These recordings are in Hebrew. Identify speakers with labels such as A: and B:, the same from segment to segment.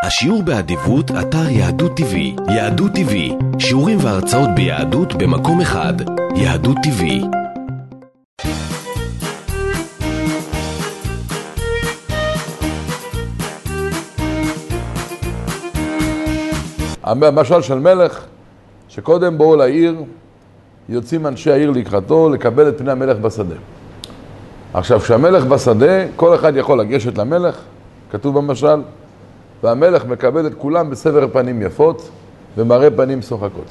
A: השיעור באדיבות, אתר יהדות TV. יהדות TV, שיעורים והרצאות ביהדות במקום אחד. יהדות TV.
B: המשל של מלך, שקודם בואו לעיר, יוצאים אנשי העיר לקראתו לקבל את פני המלך בשדה. עכשיו, כשהמלך בשדה, כל אחד יכול לגשת למלך, כתוב במשל, והמלך מקבל את כולם בסבר פנים יפות ומראה פנים שוחקות.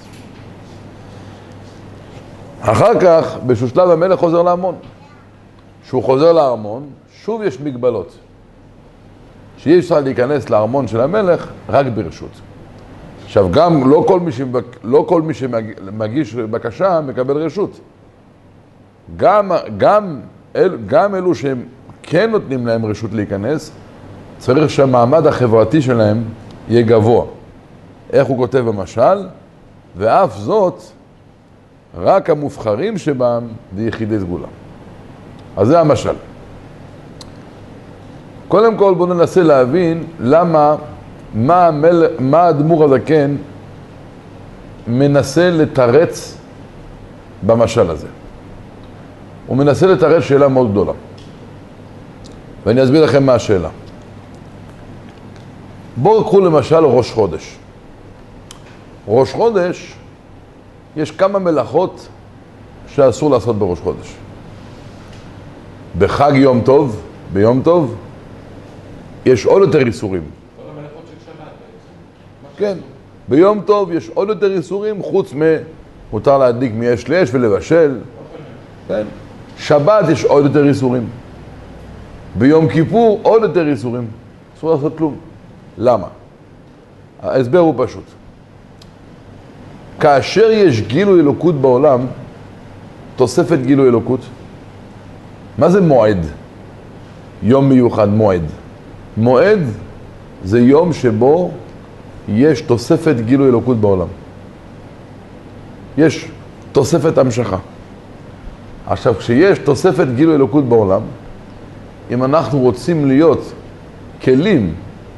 B: אחר כך, באיזשהו שלב המלך חוזר לארמון. כשהוא חוזר לארמון, שוב יש מגבלות. שאי אפשר להיכנס לארמון של המלך רק ברשות. עכשיו, גם לא כל מי שמגיש בקשה מקבל רשות. גם אלו שהם כן נותנים להם רשות להיכנס, צריך שהמעמד החברתי שלהם יהיה גבוה. איך הוא כותב במשל? ואף זאת, רק המובחרים שבהם זה יחידי סגולה. אז זה המשל. קודם כל בואו ננסה להבין מה הדמור הזקן מנסה לתרץ במשל הזה. הוא מנסה לתרץ שאלה מאוד גדולה. ואני אסביר לכם מה השאלה. בואו קחו למשל ראש חודש. ראש חודש, יש כמה מלאכות שאסור לעשות בראש חודש. בחג יום טוב, ביום טוב, יש עוד יותר איסורים.
C: כל המלאכות של שבת בעצם.
B: כן, ביום טוב יש עוד יותר איסורים, חוץ מותר להדליק מאש לאש ולבשל. כן. שבת יש עוד יותר איסורים. ביום כיפור עוד יותר איסורים. אסור לעשות כלום. למה? ההסבר הוא פשוט. כאשר יש גילוי אלוקות בעולם, תוספת גילוי אלוקות. מה זה מועד? יום מיוחד, מועד. מועד זה יום שבו יש תוספת גילוי אלוקות בעולם. יש תוספת המשכה. עכשיו, כשיש תוספת גילוי אלוקות בעולם, אם אנחנו רוצים להיות כלים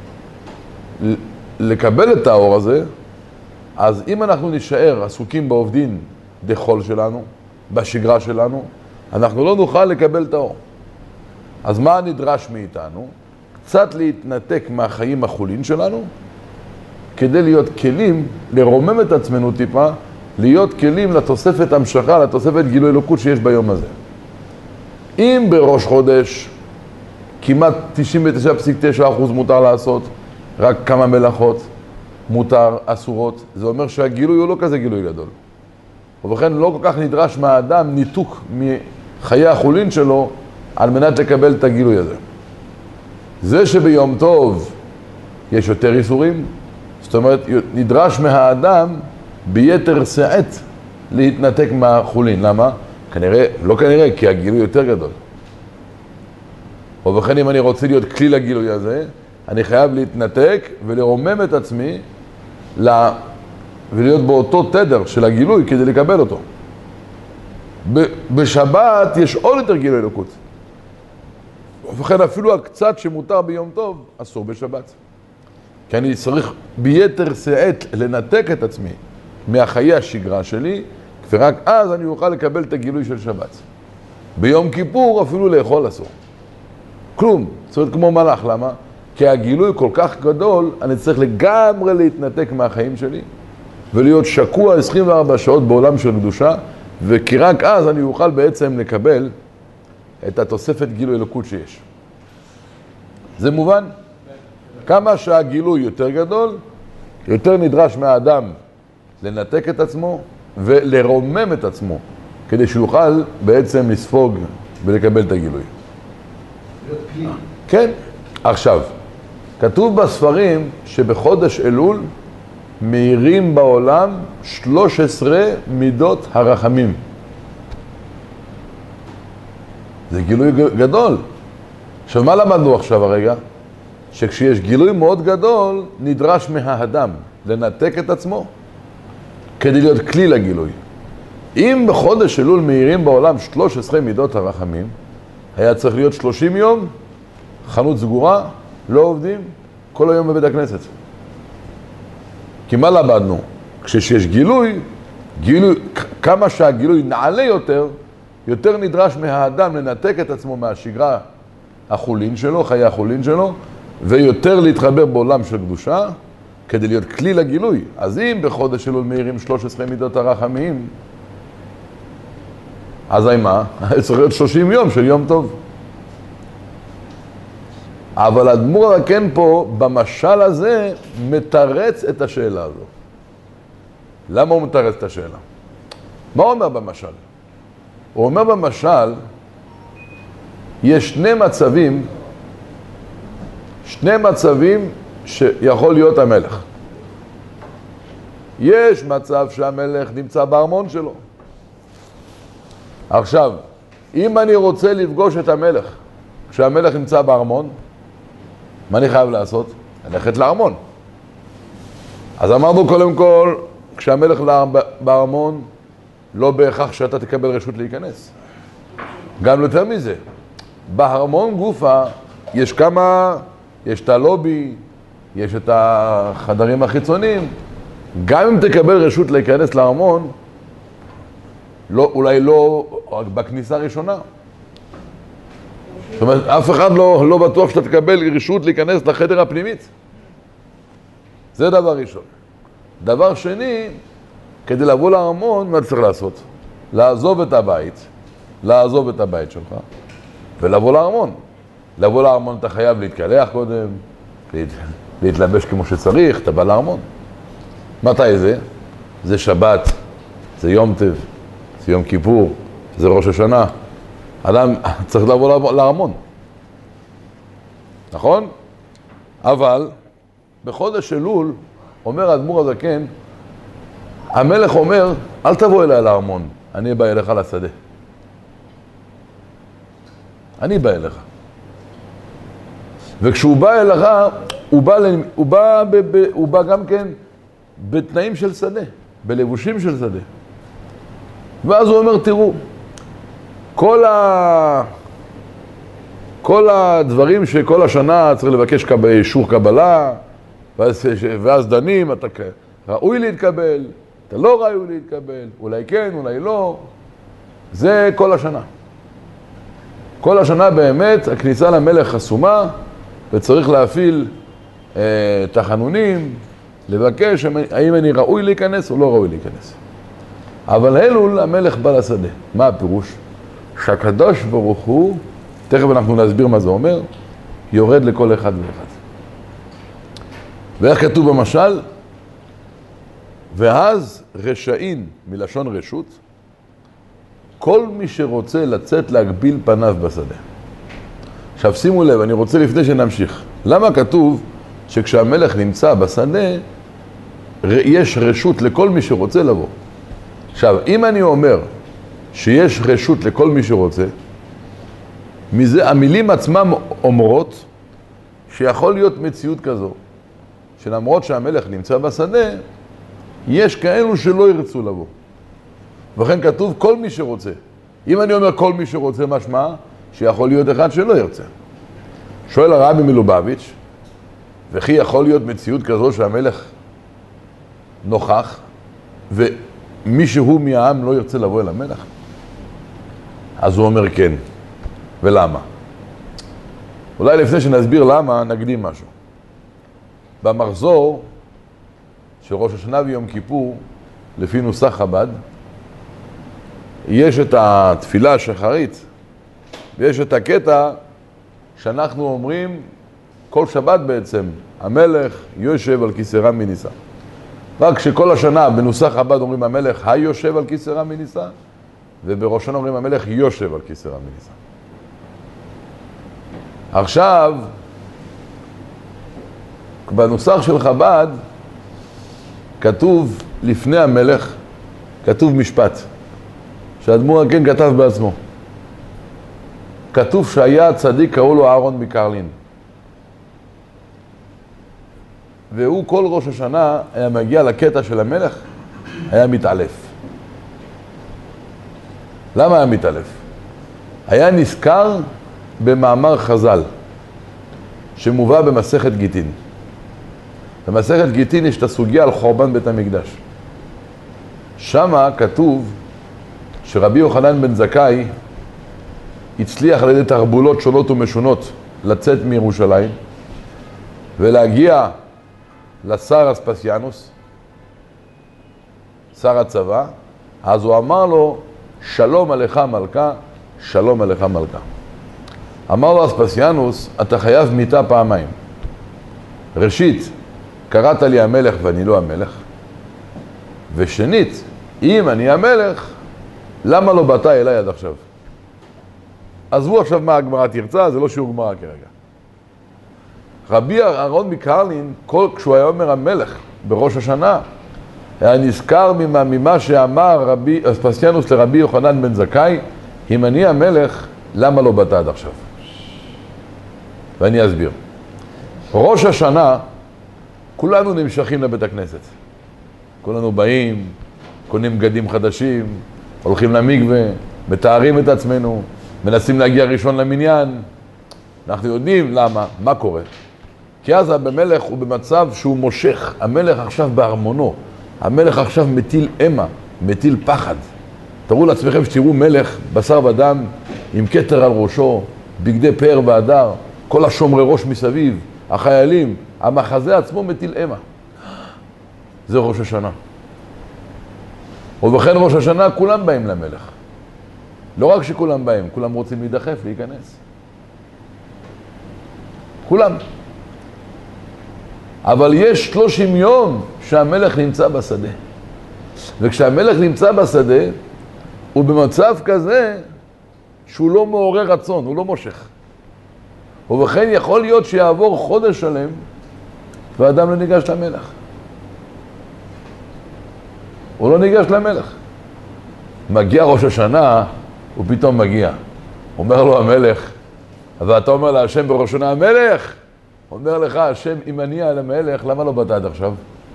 B: לקבל את האור הזה, אז אם אנחנו נשאר עסוקים בעובדין דחול שלנו, בשגרה שלנו, אנחנו לא נוכל לקבל את האור. אז מה נדרש מאיתנו? קצת להתנתק מהחיים החולין שלנו, כדי להיות כלים, לרומם את עצמנו טיפה, להיות כלים לתוספת המשכה, לתוספת גילוי אלוקות שיש ביום הזה. אם בראש חודש כמעט 99.9% מותר לעשות, רק כמה מלאכות מותר, אסורות, זה אומר שהגילוי הוא לא כזה גילוי גדול. ובכן לא כל כך נדרש מהאדם ניתוק מחיי החולין שלו על מנת לקבל את הגילוי הזה. זה שביום טוב יש יותר איסורים, זאת אומרת נדרש מהאדם ביתר שאת להתנתק מהחולין. למה? לא כנראה, כי הגילוי יותר גדול. ובכן אם אני רוצה להיות כלי לגילוי הזה, אני חייב להתנתק ולרומם את עצמי ולהיות באותו תדר של הגילוי כדי לקבל אותו. בשבת יש עוד יותר גילוי אלוקות. ובכן אפילו הקצת שמותר ביום טוב אסור בשבת. כי אני צריך ביתר שאת לנתק את עצמי מהחיי השגרה שלי, ורק אז אני אוכל לקבל את הגילוי של שבת. ביום כיפור אפילו לאכול אסור. כלום, זאת אומרת כמו מלאך. למה? כי הגילוי כל כך גדול, אני צריך לגמרי להתנתק מהחיים שלי, ולהיות שקוע 24 שעות בעולם של קדושה, וכי רק אז אני אוכל בעצם לקבל את התוספת גילוי אלוקות שיש. זה מובן? כמה שהגילוי יותר גדול, יותר נדרש מהאדם לנתק את עצמו ולרומם את עצמו, כדי שיוכל בעצם לספוג ולקבל את הגילוי. כן. עכשיו, כתוב בספרים שבחודש אלול מאירים בעולם 13 מידות הרחמים. זה גילוי גדול. עכשיו, מה למדנו עכשיו הרגע? שכשיש גילוי מאוד גדול, נדרש מהאדם לנתק את עצמו כדי להיות כלי לגילוי. אם בחודש אלול מאירים בעולם 13 מידות הרחמים, היה צריך להיות 30 יום, חנות סגורה, לא עובדים, כל היום בבית הכנסת. כי מה למדנו? כשיש גילוי, כמה שהגילוי נעלה יותר נדרש מהאדם לנתק את עצמו מהשגרה החולין שלו, חיי החולין שלו, ויותר להתחבר בעולם של קדושה, כדי להיות כלי לגילוי. אז אם בחודש אלול מאירים 13 מידות הרחמים, אז מה? צריך להיות 30 יום של יום טוב. אבל האדמו"ר הזקן פה, במשל הזה, מתרץ את השאלה הזו. למה הוא מתרץ את השאלה? מה הוא אומר במשל? הוא אומר במשל, יש שני מצבים שיכול להיות המלך. יש מצב שהמלך נמצא בארמון שלו. עכשיו, אם אני רוצה לפגוש את המלך, כשהמלך נמצא בארמון, מה אני חייב לעשות? ללכת לארמון. אז אמרנו קודם כל, כשהמלך בארמון, לא בהכרח שאתה תקבל רשות להיכנס. גם יותר מזה, בארמון גופה יש את הלובי, יש את החדרים החיצוניים. גם אם תקבל רשות להיכנס לארמון, אולי לא רק בכניסה הראשונה. זאת אומרת, אף אחד לא בטוח שאתה תקבל רשות להיכנס לחדר הפנימית. זה דבר ראשון. דבר שני, כדי לבוא לארמון, מה צריך לעשות? לעזוב את הבית שלך, ולבוא לארמון. לבוא לארמון אתה חייב להתקלח קודם, להתלבש כמו שצריך, אתה בא לארמון. מתי זה? זה שבת, זה יום טוב, זה יום כיפור, זה ראש השנה. אדם צריך לבוא לארמון. נכון? אבל בחודש אלול, אומר האדמו"ר הזקן, המלך אומר, אל תבוא אליי לארמון, אני בא אליך לשדה. אני בא אליך. וכשהוא בא אליך, הוא בא גם כן בתנאים של שדה, בלבושים של שדה. ואז הוא אומר, תראו, כל הדברים שכל השנה צריך לבקש אישור קבלה, ואז דנים, אתה ראוי להתקבל, אתה לא ראוי להתקבל, אולי כן, אולי לא. זה כל השנה. כל השנה באמת הכניסה למלך חסומה, וצריך להפעיל תחנונים, לבקש האם אני ראוי להיכנס או לא ראוי להיכנס. אבל אלול המלך בא לשדה. מה הפירוש? שהקדוש ברוך הוא, תכף אנחנו נסביר מה זה אומר, יורד לכל אחד ואחד. ואיך כתוב במשל? ואז רשעים, מלשון רשות, כל מי שרוצה לצאת להגביל פניו בשדה. עכשיו שימו לב, אני רוצה לפני שנמשיך. למה כתוב שכשהמלך נמצא בשדה, יש רשות לכל מי שרוצה לבוא? עכשיו, אם אני אומר שיש רשות לכל מי שרוצה, מזה המילים עצמם אומרות שיכול להיות מציאות כזו, שלמרות שהמלך נמצא בשדה, יש כאלו שלא ירצו לבוא. וכן כתוב כל מי שרוצה. אם אני אומר כל מי שרוצה, משמע שיכול להיות אחד שלא ירצה. שואל הרבי מלובביץ', וכי יכול להיות מציאות כזו שהמלך נוכח, ומישהו מהעם לא ירצה לבוא אל המלך? אז הוא אומר כן. ולמה? אולי לפני שנסביר למה, נקדים משהו. במחזור של ראש השנה ויום כיפור, לפי נוסח חב"ד, יש את התפילה השחרית, ויש את הקטע שאנחנו אומרים כל שבת בעצם, המלך יושב על כיסא רם מנישא. רק שכל השנה בנוסח חב"ד אומרים המלך היושב על כיסא רם מנישא, ובראש השנה אומרים המלך יושב על כיסא רם מנישא. עכשיו, בנוסח של חב"ד כתוב לפני המלך, כתוב משפט שהאדמו"ר הזקן כתב בעצמו. כתוב שהיה צדיק, קראו לו אהרון מקרלין, והוא כל ראש השנה היה מגיע לקטע של המלך, היה מתעלף. למה היה מתעלף? היה נזכר במאמר חז"ל שמובא במסכת גיטין, במסכת גיטין יש את הסוגיה על חורבן בית המקדש. שמה כתוב שרבי יוחנן בן זכאי הצליח על ידי תרבולות שונות ומשונות לצאת מירושלים ולהגיע לשר אספסיאנוס, שר הצבא. אז הוא אמר לו, שלום עליך מלכה, שלום עליך מלכה. אמר לו אספסיאנוס, אתה חייב מיתה פעמיים. ראשית, קראת לי המלך ואני לא המלך. ושנית, אם אני המלך, למה לא באת אליי עד עכשיו? עזבו עכשיו מה הגמרא תרצה, זה לא שיעור גמרא כרגע. רבי אהרון מקרלין, כשהוא היה אומר המלך בראש השנה, היה נזכר ממה שאמר רבי אספסיאנוס לרבי יוחנן בן זכאי, אם אני המלך, למה לא באת עד עכשיו? ואני אסביר. ראש השנה, כולנו נמשכים לבית הכנסת. כולנו באים, קונים בגדים חדשים, הולכים למקווה, מתארים את עצמנו, מנסים להגיע ראשון למניין. אנחנו יודעים למה, מה קורה. כי אז המלך הוא במצב שהוא מושך, המלך עכשיו בארמונו, המלך עכשיו מטיל אימה, מטיל פחד. תראו לעצמכם שתראו מלך, בשר ודם, עם כתר על ראשו, בגדי פאר והדר, כל השומרי ראש מסביב, החיילים, המחזה עצמו מטיל אימה. זה ראש השנה. ובכן ראש השנה כולם באים למלך. לא רק שכולם באים, כולם רוצים להידחף, להיכנס. כולם. אבל יש 30 יום שהמלך נמצא בשדה. וכשהמלך נמצא בשדה, הוא במצב כזה שהוא לא מעורר רצון, הוא לא מושך. ובכן יכול להיות שיעבור חודש שלם והאדם לא ניגש למלך. הוא לא ניגש למלך. מגיע ראש השנה, הוא פתאום מגיע. אומר לו המלך, ואתה אומר להשם בראש השנה, המלך! אומר לך, השם, אם אני על המלך, למה לא באת עד עכשיו?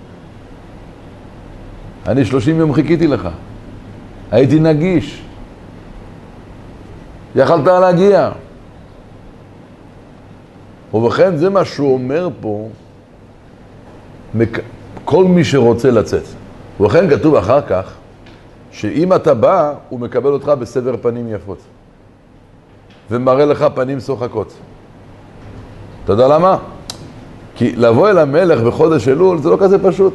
B: אני 30 יום חיכיתי לך. הייתי נגיש. יכלת להגיע. ובכן, זה מה שהוא אומר פה, כל מי שרוצה לצאת. ובכן כתוב אחר כך, שאם אתה בא, הוא מקבל אותך בסבר פנים יפות. ומראה לך פנים שוחקות. אתה יודע למה? כי לבוא אל המלך בחודש אלול זה לא כזה פשוט.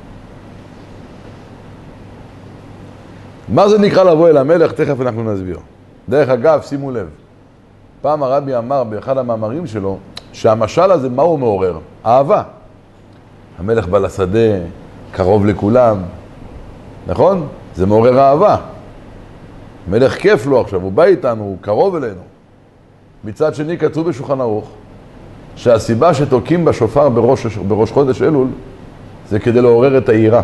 B: מה זה נקרא לבוא אל המלך? תכף אנחנו נסביר. דרך אגב, שימו לב. פעם הרבי אמר באחד המאמרים שלו, שהמשל הזה מה הוא מעורר? אהבה. המלך בא לשדה, קרוב לכולם. נכון? זה מעורר אהבה. המלך כיף לו עכשיו, הוא בא איתנו, הוא קרוב אלינו. מצד שני כתוב בשולחן ערוך, שהסיבה שתוקים בשופר בראש חודש אלול, זה כדי לעורר את היראה.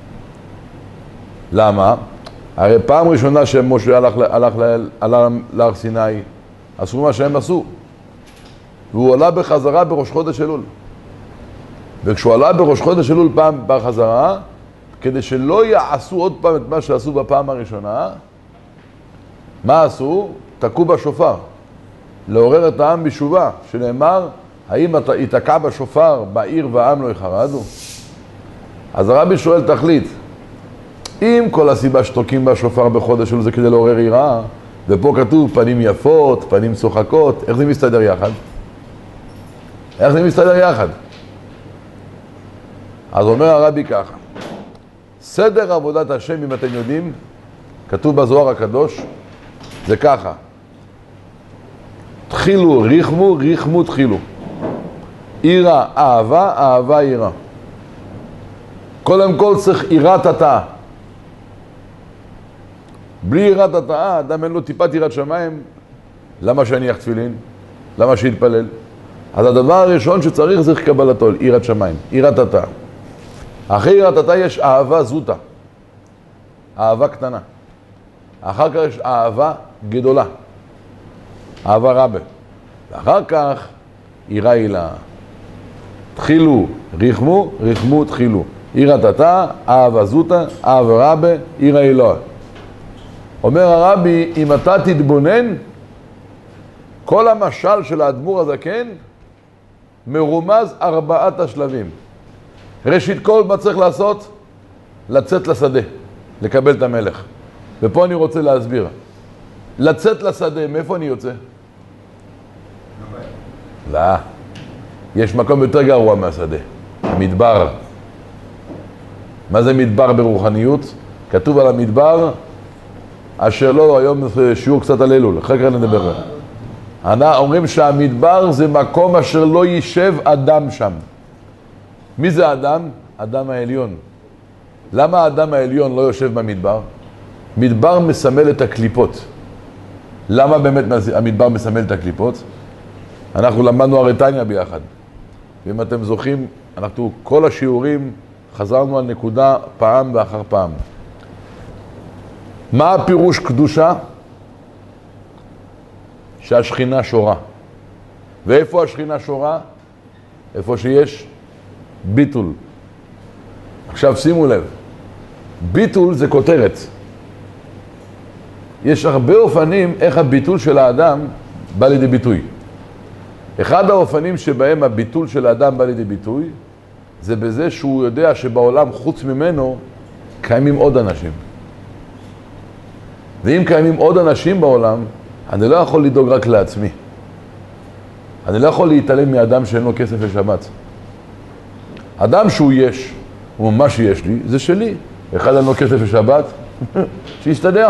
B: למה? הרי פעם ראשונה שמשה עלה להר סיני, עשו מה שהם עשו. והוא עלה בחזרה בראש חודש אלול. וכשהוא עלה בראש חודש אלול פעם בחזרה, כדי שלא יעשו עוד פעם את מה שעשו בפעם הראשונה, מה עשו? תקעו בשופר. לעורר את העם בתשובה, שנאמר, האם יתקע בשופר בעיר והעם לא יחרדו? אז הרבי שואל תכלית, אם כל הסיבה שתוקים בשופר בחודש אלול זה כדי לעורר יראה, ופה כתוב פנים יפות, פנים שוחקות, איך זה מסתדר יחד? איך זה מסתדר יחד? אז אומר הרבי ככה, סדר עבודת השם, אם אתם יודעים, כתוב בזוהר הקדוש, זה ככה, תחילו ריחמו, ריחמו תחילו. עירה אהבה, אהבה עירה. קודם כל צריך עירת התאה. בלי עירת התאה, אדם אין לו טיפת יראת שמיים, למה שיניח תפילין? למה שיתפלל? אז הדבר הראשון שצריך זה קבלתו, עירת שמיים, עירת התאה. אחרי עירת התאה יש אהבה זוטה, אהבה קטנה. אחר כך יש אהבה גדולה, אהבה רבה. ואחר כך עירה הילה. תחילו, ריחמו, ריחמו, תחילו. עירת התאה, אהבה זוטה, אהבה רבה, עירה הילה. אומר הרבי, אם אתה תתבונן, כל המשל של האדמו"ר הזקן מרומז 4 השלבים. ראשית כל, מה צריך לעשות? לצאת לשדה, לקבל את המלך. ופה אני רוצה להסביר. לצאת לשדה, מאיפה אני יוצא? לא. יש מקום יותר גרוע מהשדה. המדבר. מה זה מדבר ברוחניות? כתוב על המדבר, אשר לא, היום שיעור קצת על אלול, אחר כך נדבר. אומרים שהמדבר זה מקום אשר לא יישב אדם שם. מי זה האדם? אדם העליון. למה האדם העליון לא יושב במדבר? מדבר מסמל את הקליפות. למה באמת המדבר מסמל את הקליפות? אנחנו למדנו הרי תניא ביחד. ואם אתם זוכרים, אנחנו כל השיעורים חזרנו על נקודה פעם ואחר פעם. מה הפירוש קדושה? שהשכינה שורה. ואיפה השכינה שורה? איפה שיש ביטול. עכשיו שימו לב, ביטול זה כותרת. יש הרבה אופנים איך הביטול של האדם בא לידי ביטוי. אחד האופנים שבהם הביטול של האדם בא לידי ביטוי, זה בזה שהוא יודע שבעולם חוץ ממנו קיימים עוד אנשים. ואם קיימים עוד אנשים בעולם, אני לא יכול לדאוג רק לעצמי. אני לא יכול להתעלם מאדם שאין לו כסף לשבת. אדם שהוא יש, הוא מה שיש לי, זה שלי. אחד אין לו כסף לשבת, שיסתדר.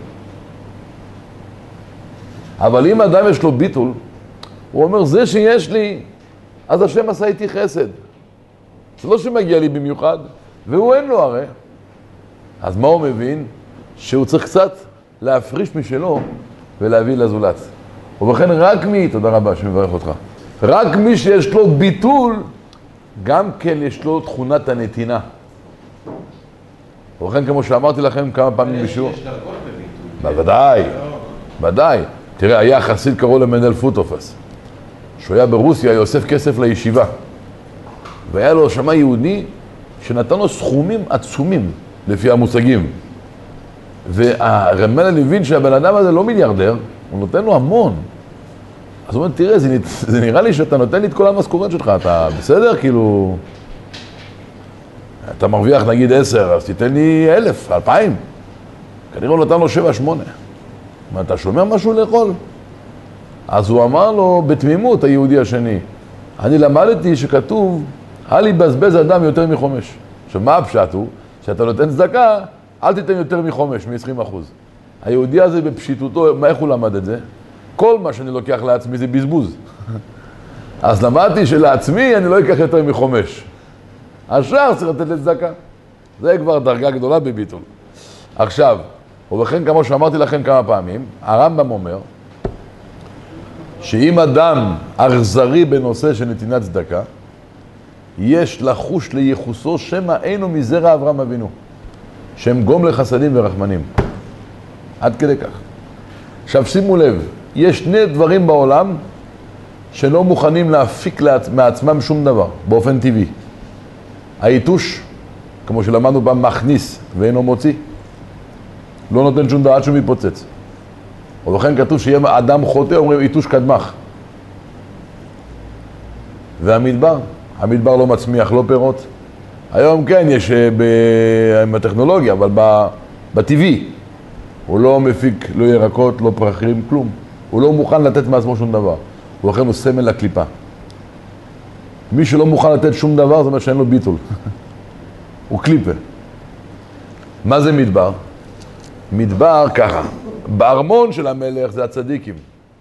B: אבל אם אדם יש לו ביטול, הוא אומר, זה שיש לי, אז השם עשה איתי חסד. זה לא שמגיע לי במיוחד, והוא אין לו הרי. אז מה הוא מבין? שהוא צריך קצת להפריש משלו ולהביא לזולת. ובכן רק מי, תודה רבה שמברך אותך, רק מי שיש לו ביטול, גם כן יש לו תכונת הנתינה. ובכן כמו שאמרתי לכם כמה פעמים בשיעור.
C: יש דרגות בביטול.
B: בוודאי, ודאי. תראה, היה חסיד קראו למנדל פוטופס. שהוא היה ברוסיה, יוסף כסף לישיבה. והיה לו שמה יהודי שנתן לו סכומים עצומים לפי המושגים. והרמל הבין שהבן אדם הזה לא מיליארדר, הוא נותן לו המון. אז הוא אומר, תראה, זה נראה לי שאתה נותן לי את כל המשכורת שלך, אתה בסדר? כאילו, אתה מרוויח נגיד 10, אז תיתן לי 1,000, 2,000. כנראה הוא נתן לו 7-8. מה, אתה שומע משהו לאכול? אז הוא אמר לו בתמימות, היהודי השני, אני למדתי שכתוב, אל יבזבז אדם יותר מחומש. עכשיו, מה הפשט הוא? שאתה נותן צדקה, אל תיתן יותר מחומש, מ-20%. היהודי הזה בפשיטותו, איך הוא למד את זה? כל מה שאני לוקח לעצמי זה בזבוז. אז למדתי שלעצמי אני לא אקח יותר מחומש. השאר צריך לתת לצדקה. זה כבר דרגה גדולה בביטול. עכשיו, ובכן כמו שאמרתי לכם כמה פעמים, הרמב"ם אומר, שאם אדם אכזרי בנושא של נתינת צדקה, יש לחוש לייחוסו שמא אינו מזרע אברהם אבינו, שהם גום לחסדים ורחמנים. עד כדי כך. עכשיו שימו לב, יש שני דברים בעולם שלא מוכנים להפיק מעצמם שום דבר, באופן טבעי. היתוש, כמו שלמדנו פעם, מכניס ואינו מוציא. לא נותן שום דבר עד שהוא מתפוצץ. ובכן כתוב שיהיה אדם חוטא, אומרים יתוש קדמך. והמדבר, המדבר לא מצמיח, לא פירות. היום כן יש עם הטכנולוגיה, אבל בטבעי. הוא לא מפיק, לא ירקות, לא פרחים, כלום. הוא לא מוכן לתת מעצמו שום דבר. ולכן הוא סמל לקליפה. מי שלא מוכן לתת שום דבר, זה אומר שאין לו ביטול. הוא קליפה. מה זה מדבר? מדבר ככה. בארמון של המלך זה הצדיקים.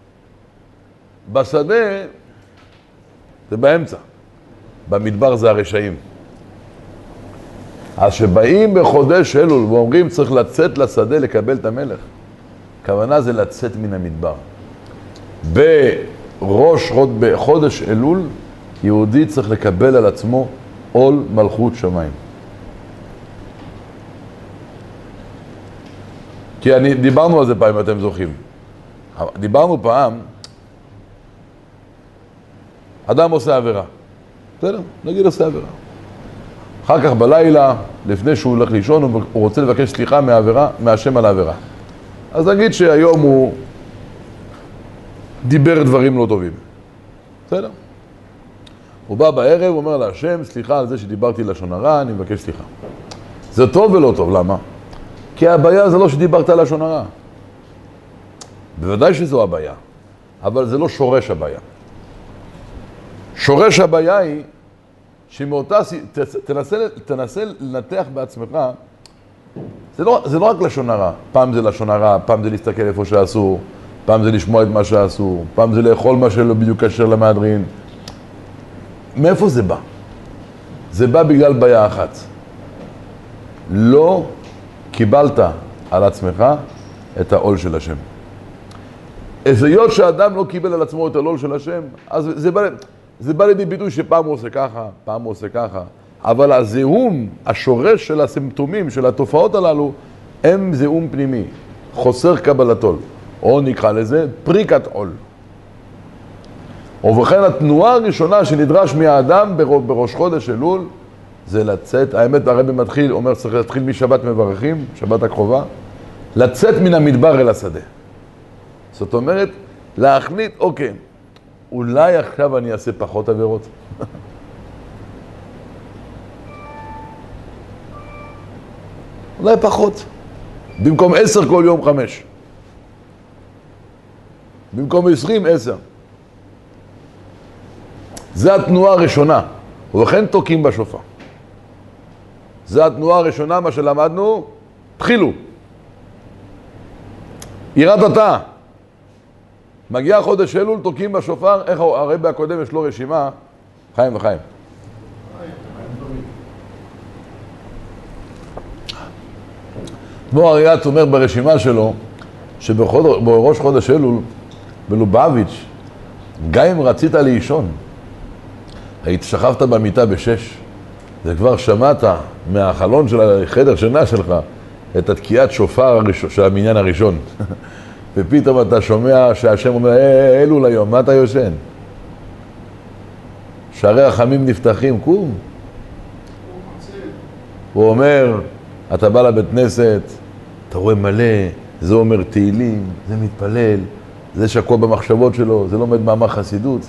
B: בשדה זה באמצע. במדבר זה הרשעים. אז שבאים בחודש אלול ואומרים צריך לצאת לשדה לקבל את המלך, הכוונה זה לצאת מן המדבר. בחודש אלול יהודי צריך לקבל על עצמו עול מלכות שמיים. כי דיברנו על זה פעם, אתם זוכרים. דיברנו פעם, אדם עושה עבירה. בסדר? נגיד עושה עבירה. אחר כך בלילה, לפני שהוא הולך לישון, הוא רוצה לבקש סליחה מהשם על העבירה. אז נגיד שהיום הוא דיבר דברים לא טובים. בסדר? הוא בא בערב, הוא אומר להשם, סליחה על זה שדיברתי לשון הרע, אני מבקש סליחה. זה טוב ולא טוב, למה? כי הבעיה זה לא שדיברת לשון הרע. בוודאי שזו הבעיה, אבל זה לא שורש הבעיה. שורש הבעיה היא שמאותה, תנסה לנתח בעצמך, זה לא רק לשון הרע. פעם זה לשון הרע, פעם זה להסתכל איפה שאסור, פעם זה לשמוע את מה שאסור, פעם זה לאכול מה שלא בדיוק קשר למהדרין. מאיפה זה בא? זה בא בגלל בעיה אחת. לא קיבלת על עצמך את העול של השם. היות שאדם לא קיבל על עצמו את העול של השם, אז זה בא לידי ביטוי שפעם הוא עושה ככה, פעם הוא עושה ככה. אבל הזיהום, השורש של הסימפטומים, של התופעות הללו, הם זיהום פנימי, חוסר קבלת עול. או נקרא לזה פריקת עול. ובכן התנועה הראשונה שנדרש מהאדם בראש חודש אלול, זה לצאת, האמת הרבי מתחיל, אומר צריך להתחיל משבת מברכים, שבת הקרובה, לצאת מן המדבר אל השדה. זאת אומרת, להחליט, אוקיי, אולי עכשיו אני אעשה פחות עבירות. אולי פחות. במקום 10 כל יום 5. במקום 20, 10. זה התנועה הראשונה. ולכן תוקים בשופר. זה התנועה הראשונה, מה שלמדנו, תחילו. יראת אתה. מגיע חודש אלול, תוקים בשופר, איך הרבי הקודם יש לו רשימה, חיים וחיים. כמו אריאץ אומר ברשימה שלו, שבראש חודש אלול, בלובביץ', גם אם רצית לישון, היית שכבת במיטה ב6, זה כבר שמעת מהחלון של החדר שינה שלך את התקיעת שופר של המניין הראשון. ופתאום אתה שומע שהשם אומר, אלול היום, מה אתה יושן? שערי החמים נפתחים, קום. הוא אומר, אתה בא לבית כנסת, אתה רואה מלא, זה אומר תהילים, זה מתפלל, זה שקוע במחשבות שלו, זה לומד מאמר חסידות.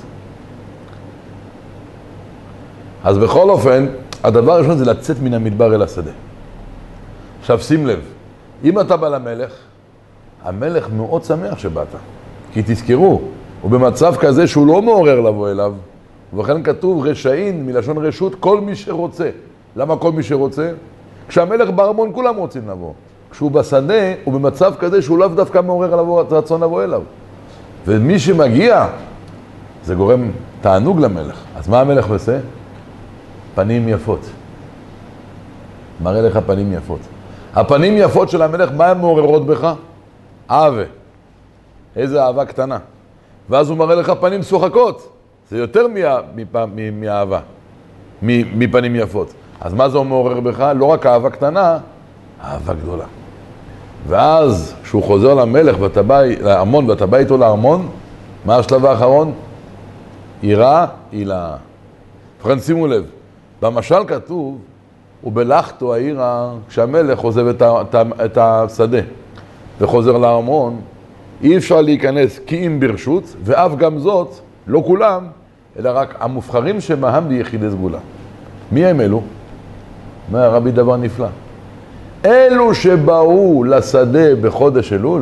B: אז בכל אופן, הדבר הראשון זה לצאת מן המדבר אל השדה. עכשיו שים לב, אם אתה בא למלך, המלך מאוד שמח שבאת. כי תזכרו, הוא במצב כזה שהוא לא מעורר לבוא אליו, ולכן כתוב רשעים מלשון רשות כל מי שרוצה. למה כל מי שרוצה? כשהמלך בארמון כולם רוצים לבוא. כשהוא בשדה, הוא במצב כזה שהוא לאו דווקא מעורר רצון לבוא אליו. ומי שמגיע, זה גורם תענוג למלך. אז מה המלך עושה? פנים יפות. מראה לך פנים יפות. הפנים יפות של המלך, מה הן מעוררות בך? אהבה. איזה אהבה קטנה. ואז הוא מראה לך פנים שוחקות. זה יותר מאהבה, מפנים יפות. אז מה זה מעורר בך? לא רק אהבה קטנה, אהבה גדולה. ואז כשהוא חוזר למלך לארמון, ואתה בא איתו לארמון, מה השלב האחרון? יראה, הילה. ובכן שימו לב, במשל כתוב, ובלחתו העירה, כשהמלך עוזב את השדה וחוזר לארמון, אי אפשר להיכנס כי אם ברשות, ואף גם זאת, לא כולם, אלא רק המובחרים שמהם ביחידי סגולה. מי הם אלו? אומר הרבי דבר נפלא. אלו שבאו לשדה בחודש אלול,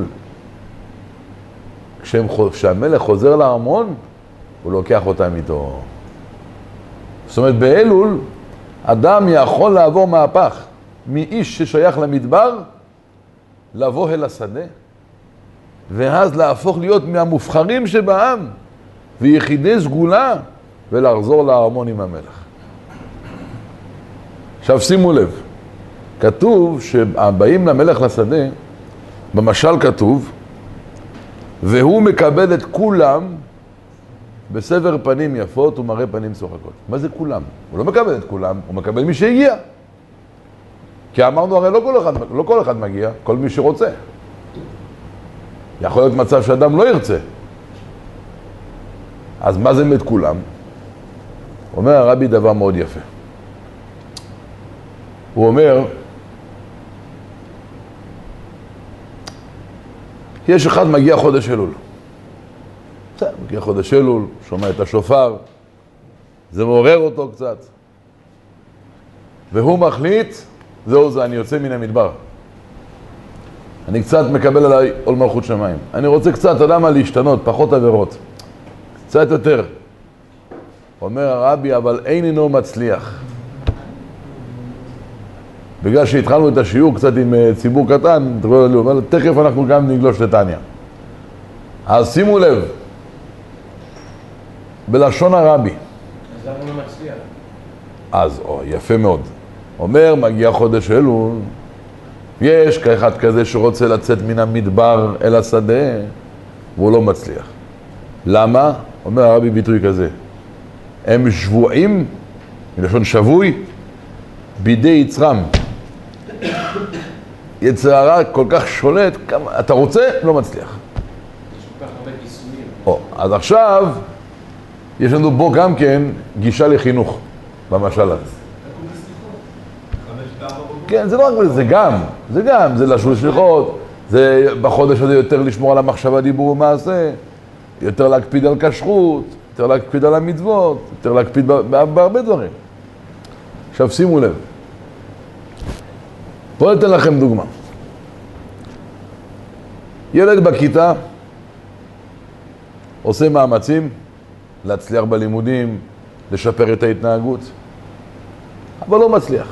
B: כשהמלך חוזר לארמון, הוא לוקח אותם איתו. זאת אומרת, באלול, אדם יכול לעבור מהפך, מאיש ששייך למדבר, לבוא אל השדה, ואז להפוך להיות מהמובחרים שבעם, ויחידי סגולה, ולחזור לארמון עם המלך. עכשיו שימו לב, כתוב שבאים למלך לשדה, במשל כתוב, והוא מקבל את כולם בסבר פנים יפות ומראה פנים שוחקות. מה זה כולם? הוא לא מקבל את כולם, הוא מקבל מי שהגיע. כי אמרנו הרי לא כל אחד מגיע, כל מי שרוצה. יכול להיות מצב שאדם לא ירצה. אז מה זה את כולם? אומר הרבי דבר מאוד יפה. הוא אומר, יש אחד מגיע חודש אלול. מגיע חודש אלול, שומע את השופר, זה מעורר אותו קצת. והוא מחליט, זהו זה, אני יוצא מן המדבר. אני קצת מקבל עליי עול מלכות שמיים. אני רוצה קצת, אתה יודע מה, להשתנות, פחות עבירות. קצת יותר. אומר הרבי, אבל אינו מצליח. בגלל שהתחלנו את השיעור קצת עם ציבור קטן, תכף אנחנו גם נגלוש לטניה. אז שימו לב, בלשון הרבי.
C: אז למה הוא לא מצליח?
B: אז, יפה מאוד. אומר, מגיע חודש אלול, יש כאחד כזה שרוצה לצאת מן המדבר אל השדה, והוא לא מצליח. למה? אומר הרבי ביטוי כזה, הם שבועים, מלשון שבוי, בידי יצרם. יצר הרע כל כך שולט, כמה, אתה רוצה? לא מצליח.
C: יש כל כך הרבה כיסויים.
B: אז עכשיו, יש לנו בו גם כן גישה לחינוך, במשל הזה. כן, זה לא רק זה גם, זה לשול שליחות, זה בחודש הזה יותר לשמור על המחשבה, דיבור ומעשה, יותר להקפיד על כשרות, יותר להקפיד על המצוות, יותר להקפיד בהרבה דברים. עכשיו שימו לב, בואו ניתן לכם דוגמה. ילד בכיתה עושה מאמצים להצליח בלימודים, לשפר את ההתנהגות, אבל לא מצליח.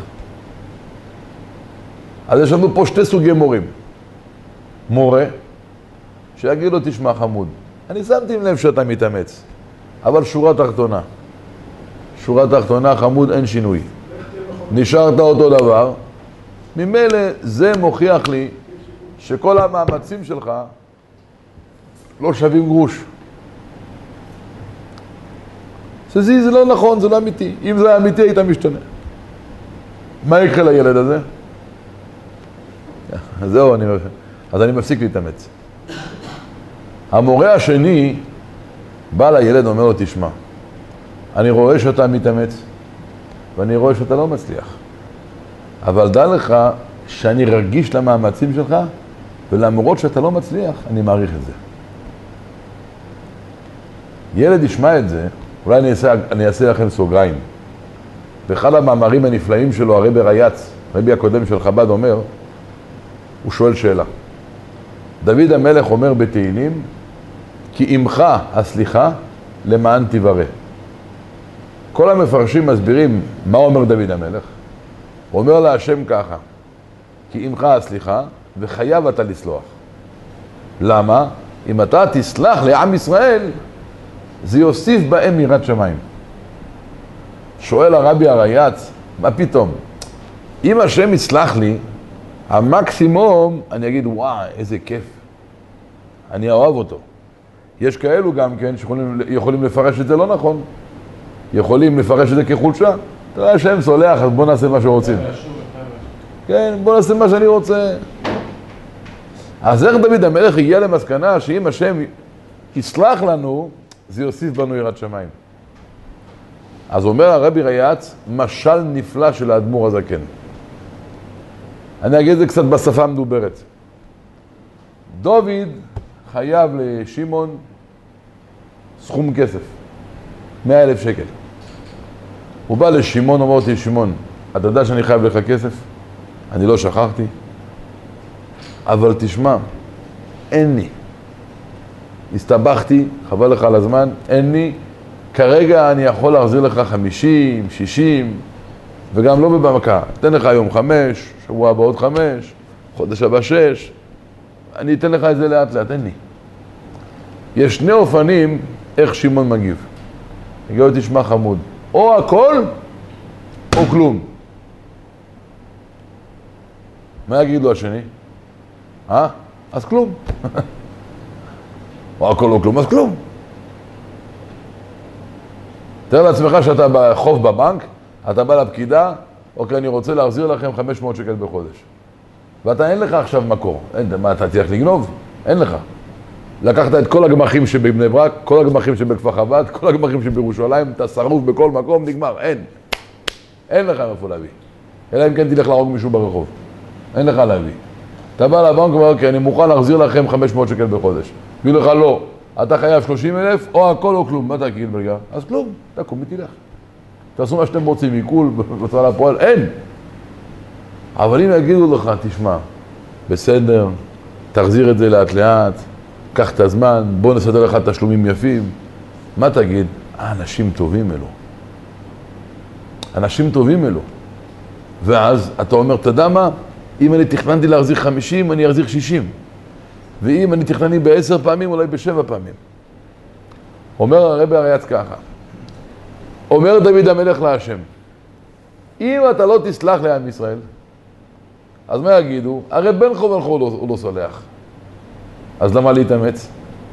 B: אז יש לנו פה שתי סוגי מורים. מורה, שיגיד לו, תשמע חמוד, אני שמתי לב שאתה מתאמץ, אבל שורה תחתונה חמוד, אין שינוי. נשארת אותו דבר, ממילא זה מוכיח לי שכל המאמצים שלך לא שווים גרוש. זה לא נכון, זה לא אמיתי. אם זה אמיתי, היית משתנה. מה יקרה לילד הזה? זהו, אז אני מפסיק להתאמץ. המורה השני בא לילד ואומר לו, תשמע, אני רואה שאתה מתאמץ, ואני רואה שאתה לא מצליח. אבל דע לך שאני רגיש למאמצים שלך, ולמרות שאתה לא מצליח, אני מעריך את זה. ילד ישמע את זה, אולי אני אעשה לכם סוגריים. באחד המאמרים הנפלאים שלו, הרבי רייץ, הרבי הקודם של חב"ד אומר, הוא שואל שאלה. דוד המלך אומר בתהילים, כי עמך הסליחה למען תברא. כל המפרשים מסבירים מה אומר דוד המלך. הוא אומר להשם ככה, כי עמך הסליחה וחייב אתה לסלוח. למה? אם אתה תסלח לעם ישראל, זה יוסיף בהם יראת שמיים. שואל הרבי הרייץ, מה פתאום? אם השם יסלח לי, המקסימום, אני אגיד, וואי, איזה כיף. אני אוהב אותו. יש כאלו גם כן שיכולים לפרש את זה לא נכון. יכולים לפרש את זה כחולשה. אתה יודע שהם סולח, אז בוא נעשה מה שרוצים. כן, בוא נעשה מה שאני רוצה. אז איך דוד המלך הגיע למסקנה שאם השם יסלח לנו, זה יוסיף בנו יראת שמיים. אז אומר הרבי רייץ, משל נפלא של האדמו"ר הזקן. אני אגיד את זה קצת בשפה המדוברת. דוד חייב לשמעון סכום כסף, 100,000 שקל. הוא בא לשמעון, אומר אותי, שמעון, אתה יודע שאני חייב לך כסף? אני לא שכחתי. אבל תשמע, אין לי. הסתבכתי, חבל לך על הזמן, אין לי. כרגע אני יכול להחזיר לך 50, 60, וגם לא במכה. אתן לך היום 5, שבוע הבא עוד 5, חודש הבא 6. אני אתן לך את זה לאט לאט, אין לי. יש שני אופנים איך שמעון מגיב. יגיד לו, תשמע חמוד, או הכל, או כלום. מה יגיד לו השני? אז כלום. או הכל או כלום, אז כלום. תאר לעצמך שאתה בחוב בבנק, אתה בא לפקידה, אוקיי, אני רוצה להחזיר לכם 500 שקל בחודש. ואתה אין לך עכשיו מקור. מה, אתה צריך לגנוב? אין לך. לקחת את כל הגמחים שבבני ברק, כל הגמחים שבכפר חב"ד, כל הגמחים שבירושלים, אתה שרוף בכל מקום, נגמר, אין. אין לך מאיפה להביא. אלא אם כן תלך להרוג מישהו ברחוב. אין לך להביא. אתה בא לבנק ואומר, כי אני מוכן להחזיר לכם 500 שקל בחודש. יגיד לך, לא, אתה חייב 30,000, או הכל או כלום. מה אתה כאילו ברגע? אז כלום, תקום ותלך. תעשו מה שאתם רוצים, עיכול, בצורה לפועל, אין. אבל אם יגידו לך, תשמע, בסדר, תחזיר את זה לאט לאט, קח את הזמן, בוא נסדר לך תשלומים יפים. מה תגיד? אנשים טובים אלו. אנשים טובים אלו. ואז אתה אומר, אתה יודע מה? אם אני תכננתי להחזיר 50, אני אחזיר 60. ואם אני תכנני ב10 פעמים, אולי ב7 פעמים. אומר הרבי הרי"צ ככה. אומר דוד המלך להשם, אם אתה לא תסלח לעם ישראל, אז מה יגידו? הרי בין חוב על חוב הוא לא סולח. אז למה להתאמץ?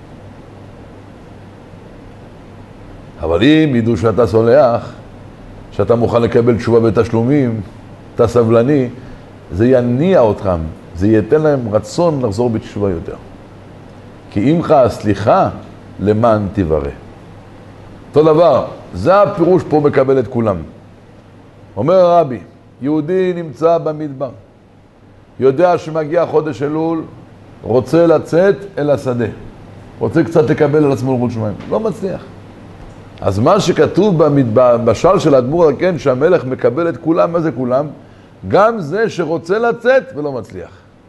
B: אבל אם ידעו שאתה סולח, שאתה מוכן לקבל תשובה בתשלומים, אתה סבלני, זה יניע אותם, זה ייתן להם רצון לחזור בתשובה יותר. כי אם לך הסליחה, למען תברא. אותו דבר, זה הפירוש פה מקבל את כולם. אומר הרבי, יהודי נמצא במדבר, יודע שמגיע חודש אלול, רוצה לצאת אל השדה, רוצה קצת לקבל על עצמו לראות שמיים, לא מצליח. אז מה שכתוב במשל של האדמו"ר הזקן, שהמלך מקבל את כולם, מה זה כולם? גם זה שרוצה לצאת ולא מצליח.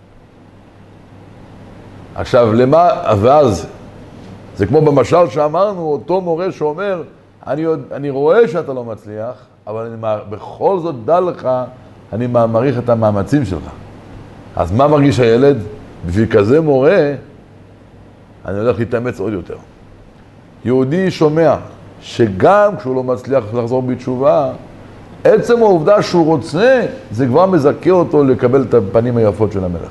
B: עכשיו, למה, ואז, זה כמו במשל שאמרנו, אותו מורה שאומר, אני רואה שאתה לא מצליח, אבל בכל זאת דע לך, אני מעריך את המאמצים שלך. אז מה מרגיש הילד? בשביל כזה מורה, אני הולך להתאמץ עוד יותר. יהודי שומע שגם כשהוא לא מצליח לחזור בתשובה, עצם העובדה שהוא רוצה, זה כבר מזכה אותו לקבל את הפנים היפות של המלך.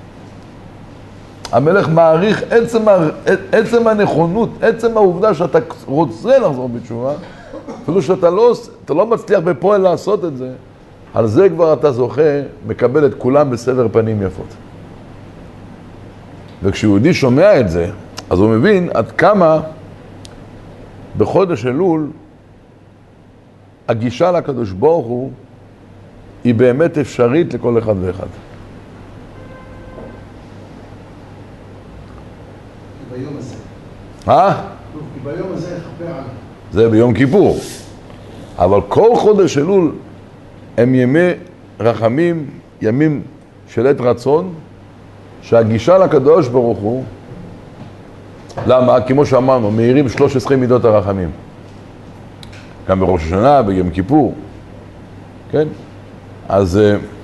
B: המלך מעריך עצם הנכונות, עצם העובדה שאתה רוצה לחזור בתשובה, אפילו שאתה לא מצליח בפועל לעשות את זה, על זה כבר אתה זוכה, מקבל את כולם בסבר פנים יפות. וכשיהודי שומע את זה, אז הוא מבין עד כמה בחודש אלול הגישה לקדוש ברוך הוא היא באמת אפשרית לכל אחד ואחד.
D: ביום הזה.
B: כי
D: ביום הזה יכפר על...
B: זה ביום כיפור. אבל כל חודש אלול הם ימי רחמים, ימים של עת רצון, שהגישה לקדוש ברוך הוא, למה? כמו שאמרנו, מאירים 13 מידות הרחמים. גם בראש השנה, ביום כיפור. כן? אז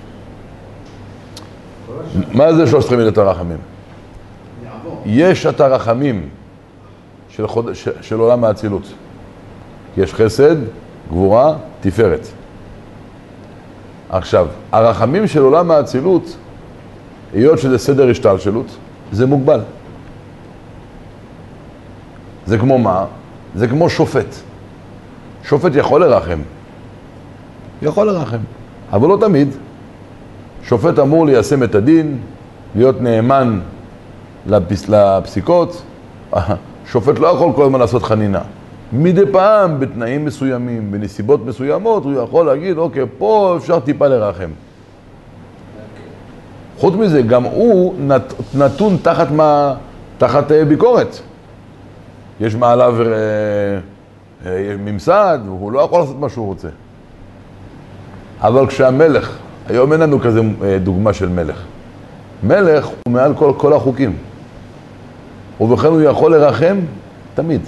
B: מה זה 13 מידות הרחמים? יש את הרחמים של עולם האצילות. יש חסד, גבורה, תפארת. עכשיו, הרחמים של עולם האצילות, היות שזה סדר השתלשלות, זה מוגבל. זה כמו מה? זה כמו שופט. שופט יכול לרחם. יכול לרחם. אבל לא תמיד. שופט אמור ליישם את הדין, להיות נאמן לפסיקות. שופט לא יכול כל הזמן לעשות חנינה. מדי פעם, בתנאים מסוימים, בנסיבות מסוימות, הוא יכול להגיד, אוקיי, פה אפשר טיפה לרחם. חוץ מזה, גם הוא נתון תחת ביקורת. יש מעליו ממסד, והוא לא יכול לעשות מה שהוא רוצה. אבל כשהמלך, היום אין לנו כזה דוגמה של מלך. מלך הוא מעל כל החוקים. ובכן הוא יכול לרחם תמיד.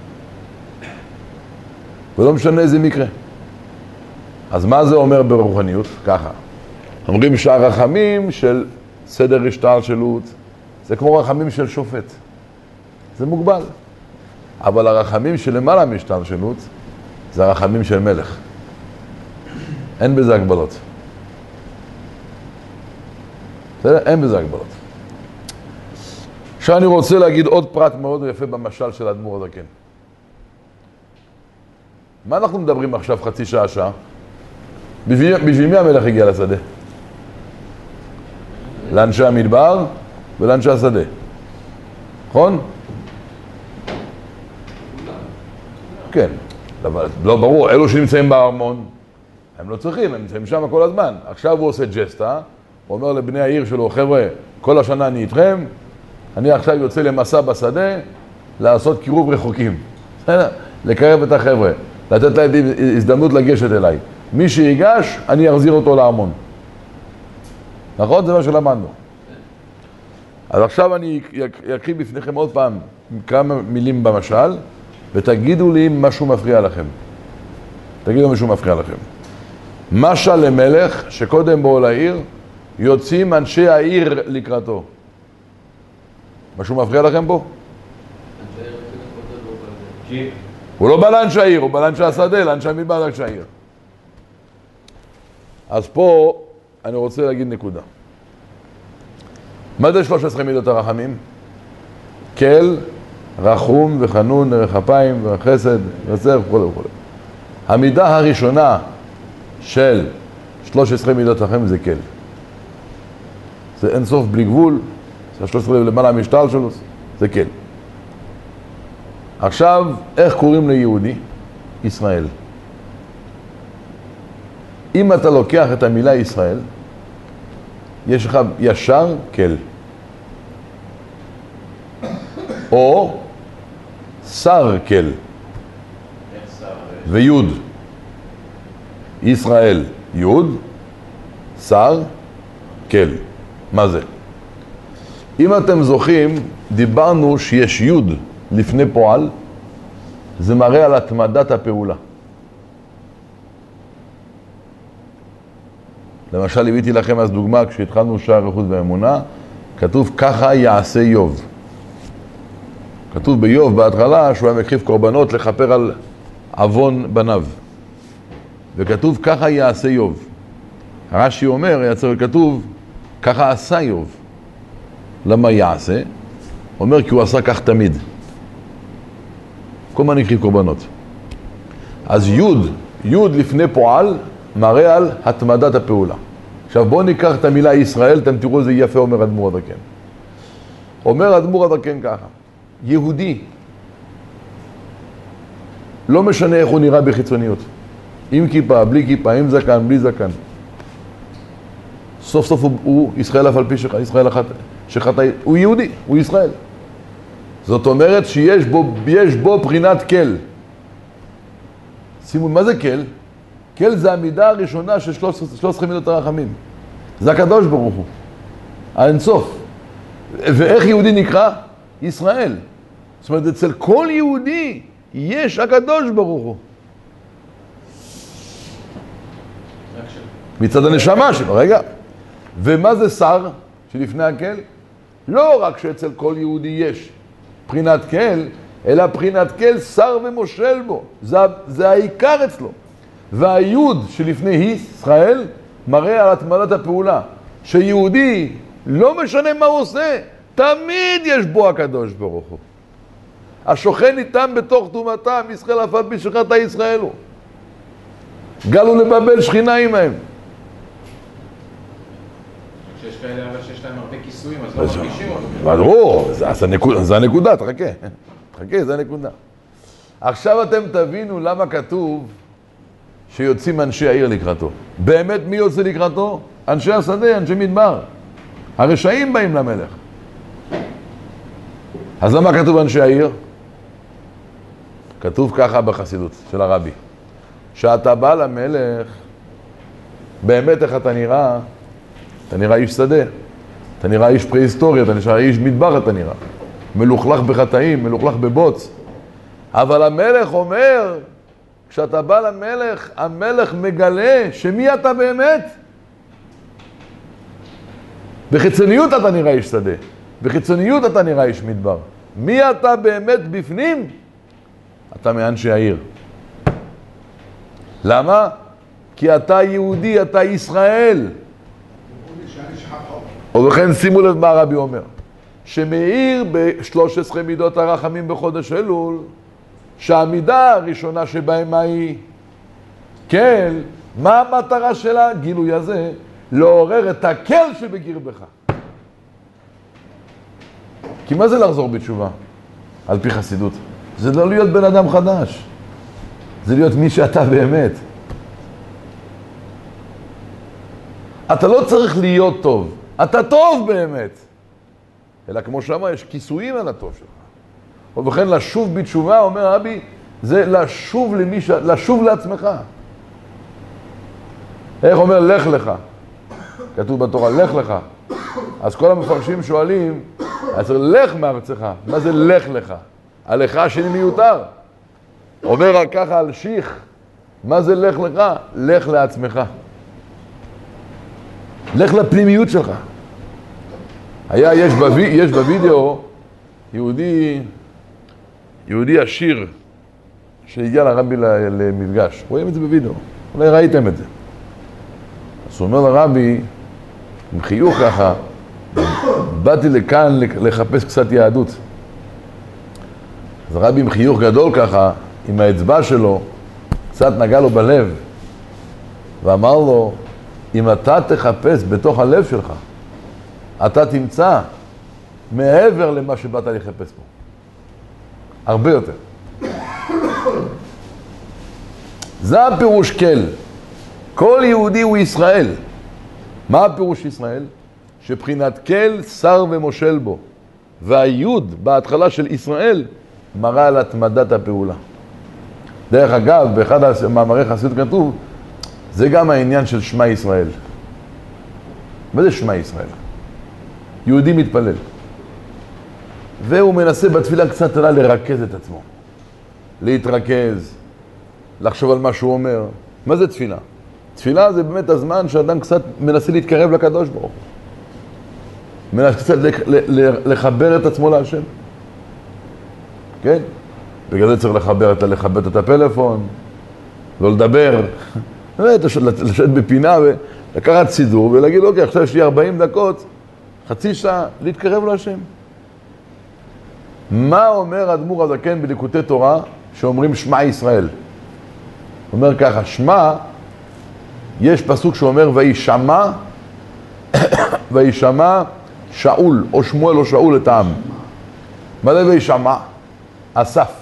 B: ולא משנה איזה מקרה. אז מה זה אומר ברוחניות? ככה. אומרים שהרחמים של סדר השתלשלות, זה כמו רחמים של שופט. זה מוגבל. אבל הרחמים של למעלה מהשתלשלות, זה הרחמים של מלך. אין בזה הגבלות. בסדר? אין בזה הגבלות. עכשיו אני רוצה להגיד עוד פרט מאוד יפה במשל של האדמו"ר הזקן. מה אנחנו מדברים עכשיו חצי שעה? בשביל מי המלך הגיע לשדה? לאנשי המדבר ולאנשי השדה. נכון? כן. לא ברור, אלו שנמצאים בארמון, הם לא צריכים, הם נמצאים שם כל הזמן. עכשיו הוא עושה ג'סטה, הוא אומר לבני העיר שלו, חבר'ה, כל השנה אני איתכם, אני עכשיו יוצא למסע בשדה, לעשות קירוב רחוקים. לקרב את החבר'ה. לתת להם הזדמנות לגשת אליי. מי שיגש, אני אחזיר אותו להמון. נכון? זה מה שלמדנו. אז עכשיו אני אקריא בפניכם עוד פעם כמה מילים במשל, ותגידו לי אם משהו מפריע לכם. תגידו משהו מפריע לכם. משל למלך שקודם בואו לעיר, יוצאים אנשי העיר לקראתו. משהו מפריע לכם פה? הוא לא בא לאנשי העיר, הוא בא לאנשי השדה, לאנשי המדבר לאנשי העיר. אז פה אני רוצה להגיד נקודה. מה זה 13 מידות הרחמים? כל, רחום וחנון וחפיים וחסד וצר וכו' וכו'. המידה הראשונה של 13 מידות הרחמים זה כל. זה אין סוף בלי גבול, זה 13 למעלה המשטל שלו, זה כל. עכשיו, איך קוראים ליהודי? ישראל. אם אתה לוקח את המילה ישראל, יש לך ישר כל. או שר כל. ויוד. ישראל, יוד, שר, כל. מה זה? אם אתם זוכרים, דיברנו שיש יוד לפני פועל, זה מראה על התמדת הפעולה. למשל, הבאתי לכם אז דוגמה, כשהתחלנו שער איכות ואמונה, כתוב ככה יעשה איוב. כתוב באיוב בהתחלה שהוא היה מקריב קורבנות לכפר על עוון בניו. וכתוב ככה יעשה איוב. רש"י אומר, כתוב ככה עשה איוב. למה יעשה? אומר כי הוא עשה כך תמיד. כל מה נקריב קורבנות. אז יוד לפני פועל מראה על התמדת הפעולה. עכשיו בואו ניקח את המילה ישראל, אתם תראו איזה יפה אומר אדמו"ר הזקן. אומר אדמו"ר הזקן ככה, יהודי, לא משנה איך הוא נראה בחיצוניות, עם כיפה, בלי כיפה, עם זקן, בלי זקן. סוף סוף הוא ישראל אף על פי ישראל שחטא, הוא יהודי, הוא ישראל. זאת אומרת שיש בו בחינת כל. שימו, מה זה כל? כל זה המידה הראשונה של 13 מידות הרחמים. זה הקדוש ברוך הוא. האינסוף. ואיך יהודי נקרא? ישראל. זאת אומרת, אצל כל יהודי יש הקדוש ברוך הוא. מצד הנשמה שלו, רגע. ומה זה שר שלפני הקל? לא רק שאצל כל יהודי יש בחינת קל, אלא בחינת קל שר ומושל בו. זה העיקר אצלו. והיוד שלפני ישראל מראה על התמדת הפעולה. שיהודי, לא משנה מה הוא עושה, תמיד יש בו הקדוש ברוך הוא. השוכן איתם בתוך תומתם, ישראל אף על פי שחטא ישראל הוא. גלו לבבל שכינה עמהם.
C: שיש כאלה אבל שיש להם הרבה כיסויים, אז לא מרגישים אותם.
B: ברור, זה הנקודה, תחכה, זה הנקודה. עכשיו אתם תבינו למה כתוב שיוצאים אנשי העיר לקראתו. באמת מי יוצא לקראתו? אנשי השדה, אנשי מדבר. הרשעים באים למלך. אז למה כתוב אנשי העיר? כתוב ככה בחסידות של הרבי. שאתה בא למלך, באמת איך אתה נראה? אתה נראה איש שדה, אתה נראה איש פרה-היסטוריה, אתה נראה איש מדבר, אתה נראה. מלוכלך בחטאים, מלוכלך בבוץ. אבל המלך אומר, כשאתה בא למלך, המלך מגלה שמי אתה באמת? בחיצוניות אתה נראה איש שדה, בחיצוניות אתה נראה איש מדבר. מי אתה באמת בפנים? אתה מאנשי העיר. למה? כי אתה יהודי, אתה ישראל. ובכן שימו לב מה הרבי אומר. שמאיר ב-13 מידות הרחמים בחודש אלול, שהמידה הראשונה שבהם מה היא? כן, מה המטרה שלה? גילוי הזה, לעורר את הקל שבקרבך. כי מה זה לחזור בתשובה? על פי חסידות. זה לא להיות בן אדם חדש. זה להיות מי שאתה באמת. אתה לא צריך להיות טוב. אתה טוב באמת. אלא כמו שאמר, יש כיסויים על הטוב שלך. ובכן לשוב בתשובה, אומר רבי, זה לשוב לעצמך. איך אומר לך לך? כתוב בתורה, לך לך. אז כל המפרשים שואלים, אז לך מארצך. מה זה לך לך? הלך השני מיותר. אומר רק ככה על שיח, מה זה לך לך? לך לעצמך. לך לפנימיות שלך. יש בווידאו יהודי עשיר שהגיע לרבי למפגש. רואים את זה בווידאו, אולי ראיתם את זה. אז הוא אומר לרבי, עם חיוך ככה, באתי לכאן לחפש קצת יהדות. אז הרבי עם חיוך גדול ככה, עם האצבע שלו, קצת נגע לו בלב, ואמר לו, אם אתה תחפש בתוך הלב שלך, אתה תמצא מעבר למה שבאת לחפש פה. הרבה יותר. זה הפירוש כל. כל יהודי הוא ישראל. מה הפירוש ישראל? שבחינת כל שר ומושל בו. והיוד בהתחלה של ישראל מראה על התמדת הפעולה. דרך אגב, באחד המאמרי חסידות כתוב, זה גם העניין של שמע ישראל. מה זה שמע ישראל? יהודי מתפלל. והוא מנסה בתפילה קצת לרכז את עצמו. להתרכז, לחשוב על מה שהוא אומר. מה זה תפילה? תפילה זה באמת הזמן שאדם קצת מנסה להתקרב לקדוש ברוך הוא. מנסה קצת לחבר את עצמו להשם. כן? בגלל זה צריך לכבד את הפלאפון, לא לדבר. לשבת בפינה ולקחת סידור ולהגיד, אוקיי, עכשיו יש לי 40 דקות, חצי שעה, להתקרב להשם. מה אומר האדמו"ר הזקן בליקוטי תורה שאומרים שמע ישראל? הוא אומר ככה, שמע, יש פסוק שאומר וישמע שאול, או שמואל או שאול את העם. מה זה וישמע? אסף.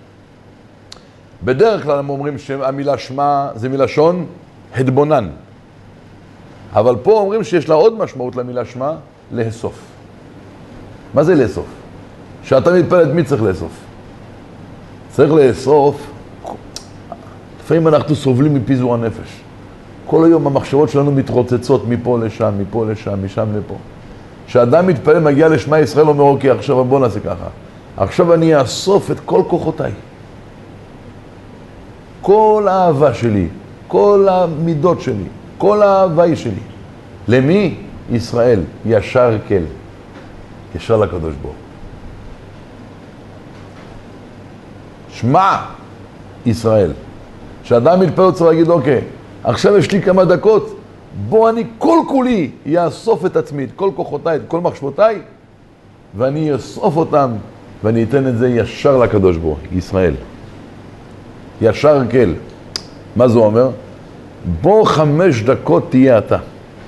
B: בדרך כלל הם אומרים שהמילה שמע זה מלשון הדבונן. אבל פה אומרים שיש לה עוד משמעות למילה שמע, לאסוף. מה זה לאסוף? שאתה מתפלל, מי צריך לאסוף? צריך לאסוף, לפעמים אנחנו סובלים מפיזור הנפש. כל היום המחשבות שלנו מתרוצצות מפה לשם, מפה לשם, משם לפה. כשאדם מתפלל, מגיע לשמע ישראל, אומר, אוקיי, עכשיו בוא נעשה ככה. עכשיו אני אאסוף את כל כוחותיי. כל האהבה שלי, כל המידות שלי, כל ההוואי שלי. למי? ישראל, ישר כל. ישר לקדוש ברוך. שמע ישראל. כשאדם מתפלל צריך להגיד, אוקיי, עכשיו יש לי כמה דקות, בוא אני כל כולי יאסוף את עצמי, את כל כוחותיי, את כל מחשבותיי, ואני אאסוף אותם, ואני אתן את זה ישר לקדוש ברוך, ישראל. ישר כל. מה זה אומר? בוא 5 דקות תהיה אתה.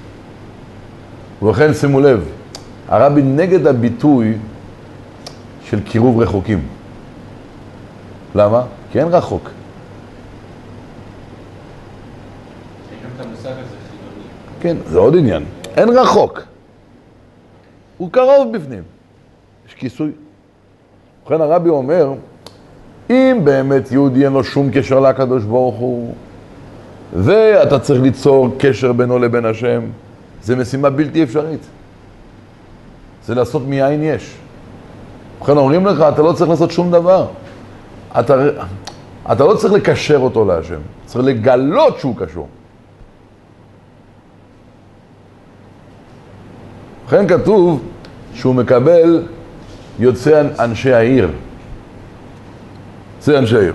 B: ובכן שימו לב, הרבי נגד הביטוי של קירוב רחוקים. למה? כי אין רחוק.
C: יש גם את המושג הזה חילוני.
B: כן, זה עוד עניין. אין רחוק. הוא קרוב בפנים. יש כיסוי. ובכן הרבי אומר, אם באמת יהודי אין לו שום קשר לקדוש ברוך הוא, ואתה צריך ליצור קשר בינו לבין השם, זה משימה בלתי אפשרית. זה לעשות מאין יש. ובכן אומרים לך, אתה לא צריך לעשות שום דבר. אתה לא צריך לקשר אותו להשם, צריך לגלות שהוא קשור. ובכן כתוב שהוא מקבל יוצא אנשי העיר. יוצא אנשי העיר.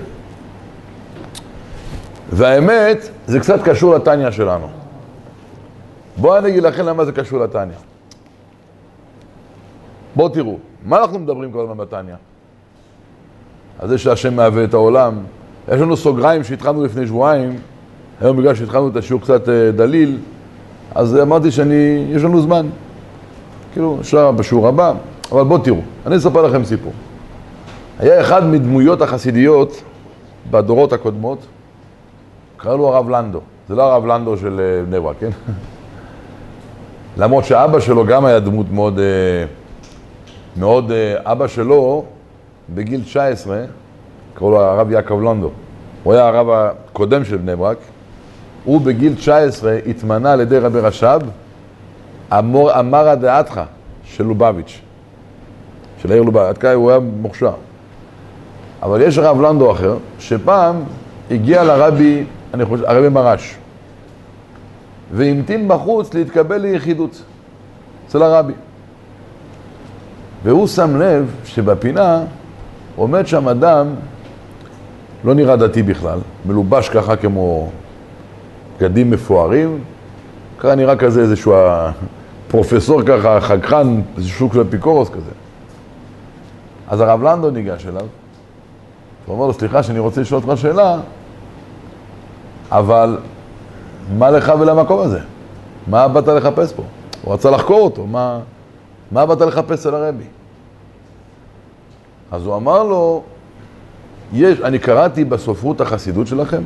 B: והאמת, זה קצת קשור לתניה שלנו. בואו אני אגיד לכם למה זה קשור לתניה. בואו תראו, מה אנחנו מדברים כל הזמן בתניה? על זה שהשם מהווה את העולם. יש לנו סוגריים שהתחלנו לפני שבועיים, היום בגלל שהתחלנו את השיעור קצת דליל, אז אמרתי יש לנו זמן. כאילו, אפשר בשיעור הבא, אבל בואו תראו, אני אספר לכם סיפור. היה אחד מדמויות החסידיות בדורות הקודמות, קרא לו הרב לנדו. זה לא הרב לנדו של בני ברק, כן? למרות שאבא שלו גם היה דמות מאוד, אבא שלו בגיל 19 קראו לו הרב יעקב לונדו. הוא היה הרב הקודם של בני ברק. הוא בגיל 19 התמנה על ידי רבי רש"ב, אמרא דעתך של לובביץ', של העיר לובביץ', הוא היה מוכשר. אבל יש הרב לונדו אחר, שפעם הגיע לרבי, אני חושב, הרבי מרש, והמתין בחוץ להתקבל ליחידות אצל הרבי. והוא שם לב שבפינה עומד שם אדם, לא נראה דתי בכלל, מלובש ככה כמו בגדים מפוארים, ככה נראה כזה איזשהו פרופסור ככה, חגחן, איזשהו שוק של אפיקורוס כזה. אז הרב לנדו ניגש אליו, הוא אומר לו, סליחה שאני רוצה לשאול אותך שאלה, אבל מה לך ולמקום הזה? מה באת לחפש פה? הוא רצה לחקור אותו, מה באת לחפש על הרבי? אז הוא אמר לו, אני קראתי בסופרות החסידות שלכם,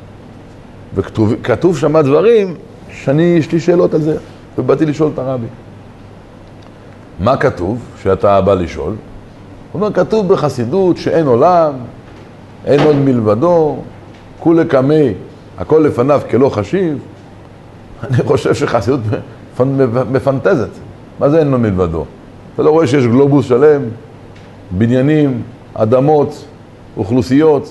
B: וכתוב שם דברים יש לי שאלות על זה, ובאתי לשאול את הרבי. מה כתוב שאתה בא לשאול? הוא אומר, כתוב בחסידות שאין עולם, אין עוד מלבדו, כולי קמי, הכל לפניו כלא חשיב. אני חושב שחסידות מפנטזת. מה זה אין לו מלבדו? אתה לא רואה שיש גלובוס שלם, בניינים, אדמות, אוכלוסיות?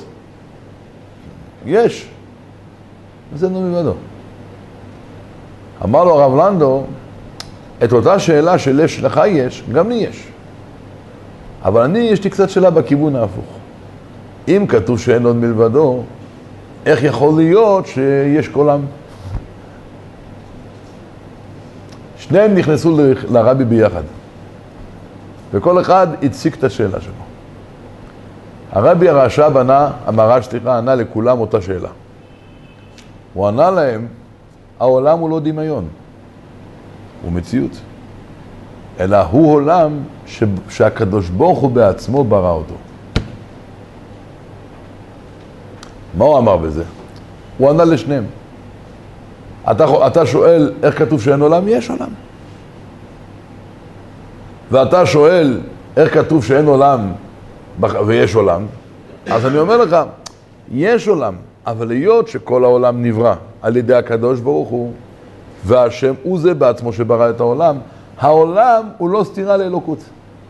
B: יש. מה זה אין לו מלבדו? אמר לו הרב לנדו, את אותה שאלה שלך יש, גם לי יש. אבל יש לי קצת שאלה בכיוון ההפוך. אם כתוב שאין עוד מלבדו, איך יכול להיות שיש קולם? שניהם נכנסו לרבי ביחד. וכל אחד הציג את השאלה שלו. הרבי הרש"ב ענה לכולם אותה שאלה. הוא ענה להם, העולם הוא לא דמיון, הוא מציאות. אלא הוא עולם שהקדוש ברוך הוא בעצמו ברא אותו. מה הוא אמר בזה? הוא ענה לשניהם. אתה שואל איך כתוב שאין עולם? יש עולם. ואתה שואל איך כתוב שאין עולם ויש עולם? אז אני אומר לך, יש עולם, אבל היות שכל העולם נברא על ידי הקדוש ברוך הוא, והשם הוא זה בעצמו שברא את העולם, העולם הוא לא סתירה לאלוקות.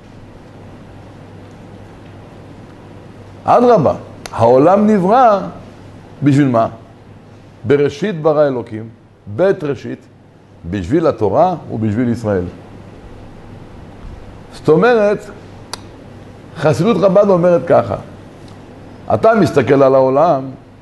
B: אדרבה, העולם נברא בשביל מה? בראשית ברא אלוקים, בית ראשית, בשביל התורה ובשביל ישראל. זאת אומרת, חסידות חב"ד אומרת ככה, אתה מסתכל על העולם,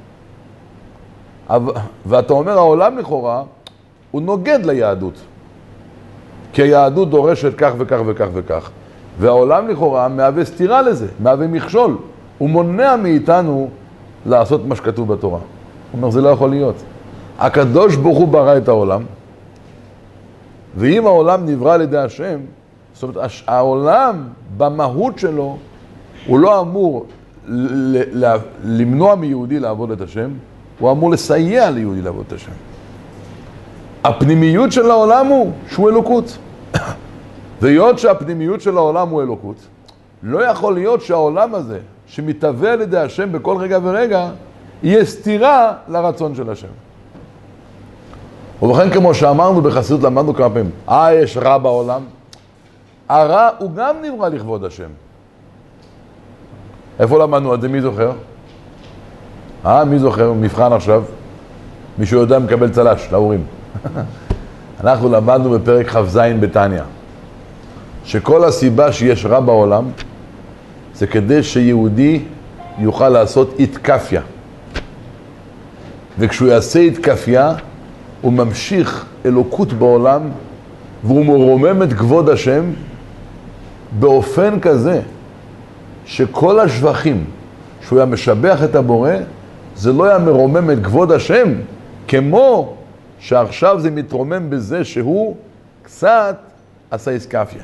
B: ואתה אומר העולם לכאורה, הוא נוגד ליהדות. כי היהדות דורשת כך וכך וכך וכך. והעולם לכאורה מהווה סתירה לזה, מהווה מכשול. הוא מונע מאיתנו לעשות מה שכתוב בתורה. הוא אומר, זה לא יכול להיות. הקדוש ברוך הוא ברא את העולם, ואם העולם נברא על ידי השם, זאת אומרת, העולם במהות שלו, הוא לא אמור למנוע מיהודי לעבוד את השם, הוא אמור לסייע ליהודי לעבוד את השם. הפנימיות של העולם הוא שהוא אלוקות. והיות שהפנימיות של העולם הוא אלוקות, לא יכול להיות שהעולם הזה, שמתהווה על ידי השם בכל רגע ורגע, יהיה סתירה לרצון של השם. ובכן, כמו שאמרנו בחסידות, למדנו כמה פעמים, יש רע בעולם. הרע הוא גם נברא לכבוד השם. איפה למדנו את זה? מי זוכר? מי זוכר? מבחן עכשיו. מישהו יודע מקבל צלש, להורים. אנחנו למדנו בפרק כ"ז בתניא, שכל הסיבה שיש רע בעולם, זה כדי שיהודי יוכל לעשות התקפיה. וכשהוא יעשה התקפיה, הוא ממשיך אלוקות בעולם, והוא מרומם את כבוד השם, באופן כזה, שכל השבחים שהוא היה משבח את הבורא, זה לא היה מרומם את כבוד השם, כמו שעכשיו זה מתרומם בזה שהוא קצת עשה איסקפיה.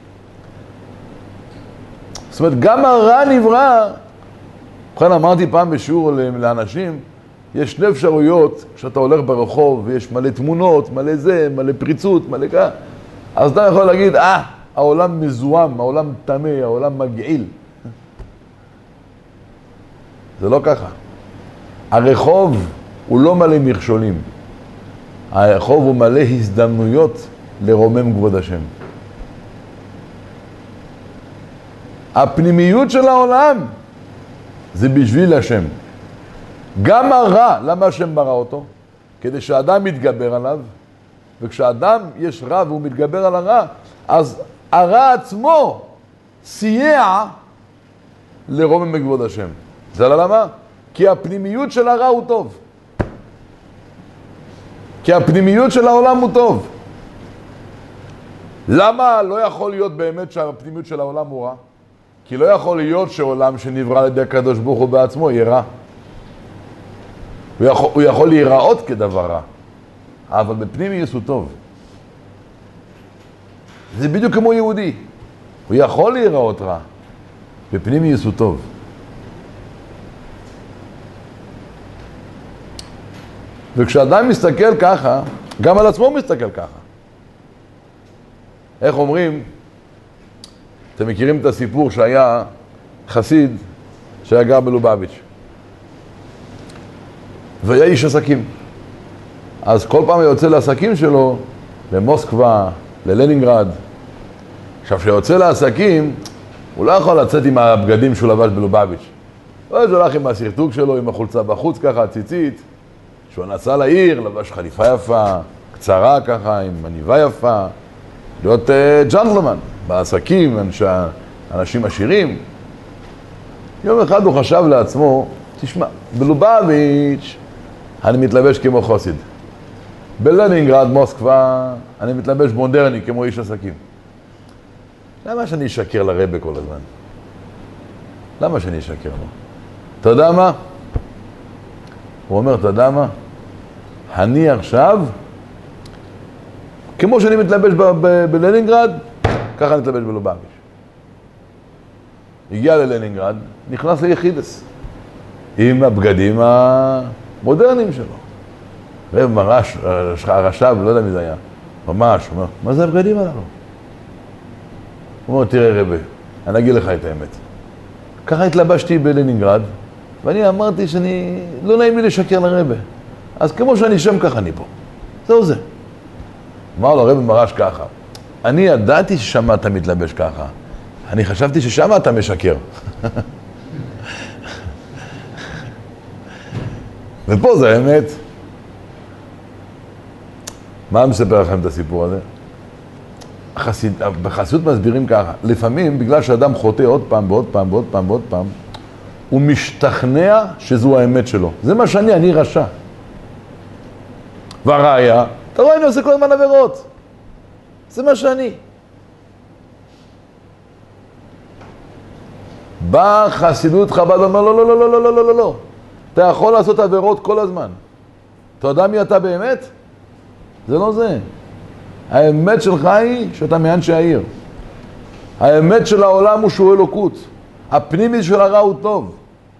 B: זאת אומרת, גם הרע נברא, בכלל אמרתי פעם בשיעור לאנשים, יש שני אפשרויות, כשאתה הולך ברחוב ויש מלא תמונות, מלא זה, מלא פריצות, מלא כך, אז אתה יכול להגיד, העולם מזוהם, העולם טמא, העולם מגעיל. זה לא ככה. הרחוב הוא לא מלא מכשולים. הרחוב הוא מלא הזדמנויות לרומם כבוד השם. הפנימיות של העולם זה בשביל השם. גם הרע, למה השם ברא אותו? כדי שהאדם מתגבר עליו, וכשאדם יש רע והוא מתגבר על הרע, אז הרע עצמו סייע לרומם בכבוד השם. זה למה? כי הפנימיות של הרע הוא טוב. כי הפנימיות של העולם הוא טוב. למה לא יכול להיות באמת שהפנימיות של העולם הוא רע? כי לא יכול להיות שעולם שנברא על ידי הקדוש ברוך הוא בעצמו יהיה רע. הוא יכול להיראות כדבר רע, אבל בפנימיות הוא טוב. זה בדיוק כמו יהודי. הוא יכול להיראות רע, בפנימיות הוא טוב. וכשאדם מסתכל ככה, גם על עצמו הוא מסתכל ככה. איך אומרים? אתם מכירים את הסיפור שהיה חסיד שהיה גר בלובביץ' והיה איש עסקים. אז כל פעם הוא יוצא לעסקים שלו, למוסקבה, ללנינגרד. עכשיו, כשיוצא לעסקים, הוא לא יכול לצאת עם הבגדים שהוא לבש בלובביץ'. הוא הולך עם הסרטוג שלו, עם החולצה בחוץ ככה, ציצית. כשהוא נסע לעיר, לבש חליפה יפה, קצרה ככה, עם עניבה יפה. להיות ג'נטלמן בעסקים, אנשים עשירים. יום אחד הוא חשב לעצמו, תשמע, בלובביץ' אני מתלבש כמו חסיד. בלנינגרד, מוסקבה, אני מתלבש מודרני כמו איש עסקים. למה שאני אשקר לרבא כל הזמן? למה שאני אשקר לו? אתה יודע מה? הוא אומר, אתה יודע מה? אני עכשיו, כמו שאני מתלבש בלנינגרד, ככה אני מתלבש בלובביץ'. הגיע ללנינגרד, נכנס ליחידס, עם הבגדים המודרניים שלו. רב מרש, הרשב, לא יודע מי זה היה, ממש, הוא אומר, מה זה הבגדים הללו? הוא אומר, תראה רבי, אני אגיד לך את האמת. ככה התלבשתי בלנינגרד, ואני אמרתי שאני, לא נעים לי לשקר לרבי. אז כמו שאני שם ככה אני פה. זהו זה. אמר לו, רבי מרש ככה, אני ידעתי ששם אתה מתלבש ככה. אני חשבתי ששם אתה משקר. ופה זה האמת. מה מספר לכם את הסיפור הזה? בחסידות מסבירים ככה, לפעמים בגלל שאדם חוטא עוד פעם ועוד פעם ועוד פעם ועוד פעם, הוא משתכנע שזו האמת שלו. זה מה אני רשע. והראיה, אתה רואה, אני עושה כל הזמן עבירות. זה מה שאני. בא חסידות חב"ד ואומר, לא, לא, לא, לא, לא, לא, לא, לא. אתה יכול לעשות עבירות כל הזמן. אתה יודע מי אתה באמת? זה לא זה. האמת שלך היא שאתה מאנשי העיר. האמת של העולם הוא שהוא אלוקות. הפנימי של הרע הוא טוב.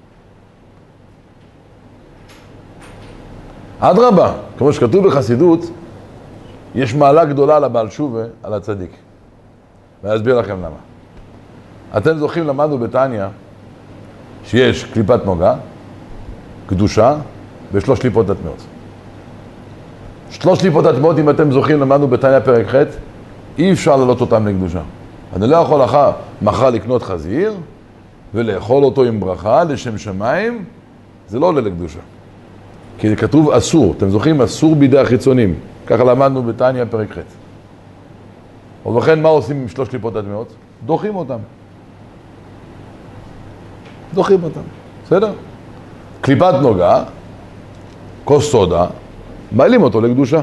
B: אדרבה, כמו שכתוב בחסידות, יש מעלה גדולה לבעל שובה על הצדיק. ואני אסביר לכם למה. אתם זוכרים, למדנו בתניה שיש קליפת נוגה, קדושה, ושלוש קליפות הטמאות. שלוש קליפות הטמאות, אם אתם זוכרים, למדנו בתניה פרק ח', אי אפשר לעלות אותם לקדושה. אני לא יכול מחר לקנות חזיר, ולאכול אותו עם ברכה לשם שמיים, זה לא עולה לקדושה. כי זה כתוב אסור, אתם זוכרים? אסור בידי החיצונים. ככה למדנו בתניה פרק ח'. ובכן, מה עושים עם שלוש קליפות הטמאות? דוחים אותם. דוחים אותם, בסדר? קליפת נוגה, כוס סודה, מעלים אותו לקדושה.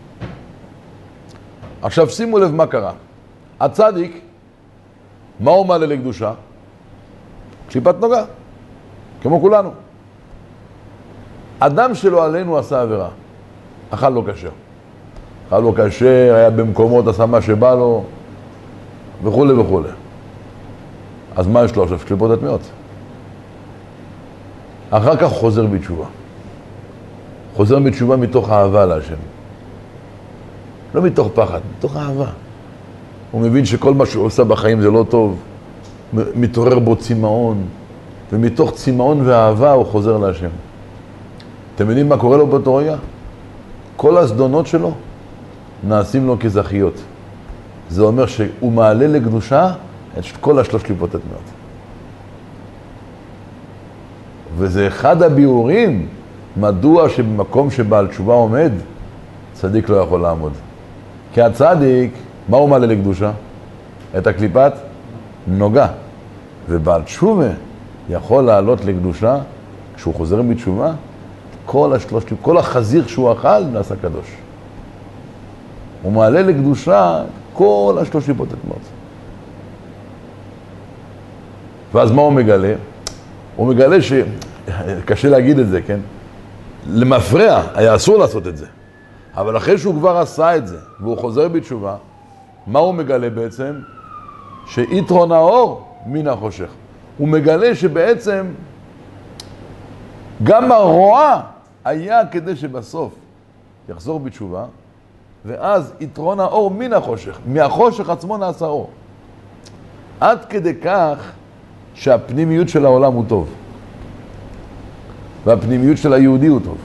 B: עכשיו שימו לב מה קרה. הצדיק, מה הוא מעלה לקדושה? קליפת נוגה, כמו כולנו. אדם שלא עלינו עשה עבירה, אכל לא כשר. אכל לא כשר, היה במקומות, עשה מה שבא לו, וכו' וכו'. אז מה יש לו עכשיו? קליפות הטמאות. אחר כך חוזר בתשובה. חוזר בתשובה מתוך אהבה להשם. לא מתוך פחד, מתוך אהבה. הוא מבין שכל מה שהוא עושה בחיים זה לא טוב. מתעורר בו צמאון, ומתוך צמאון ואהבה הוא חוזר להשם. אתם יודעים מה קורה לו באותו רגע? כל הזדונות שלו נעשים לו כזכיות. זה אומר שהוא מעלה לקדושה את כל השלוש קליפות הטמאות. וזה אחד הביאורים מדוע שבמקום שבעל תשובה עומד, צדיק לא יכול לעמוד. כי הצדיק, מה הוא מעלה לקדושה? את הקליפת נוגה. ובעל תשובה יכול לעלות לקדושה, כשהוא חוזר בתשובה, כל החזיר שהוא אכל נעשה קדוש. הוא מעלה לקדושה כל השלוש קליפות הטמאות. ואז מה הוא מגלה? הוא מגלה קשה להגיד את זה, כן? למפרע היה אסור לעשות את זה. אבל אחרי שהוא כבר עשה את זה, והוא חוזר בתשובה, מה הוא מגלה בעצם? שיתרון האור מן החושך. הוא מגלה שבעצם גם הרוע היה כדי שבסוף יחזור בתשובה, ואז יתרון האור מן החושך. מהחושך עצמו נעשה אור. עד כדי כך שהפנימיות של העולם הוא טוב. והפנימיות של היהודי הוא טוב.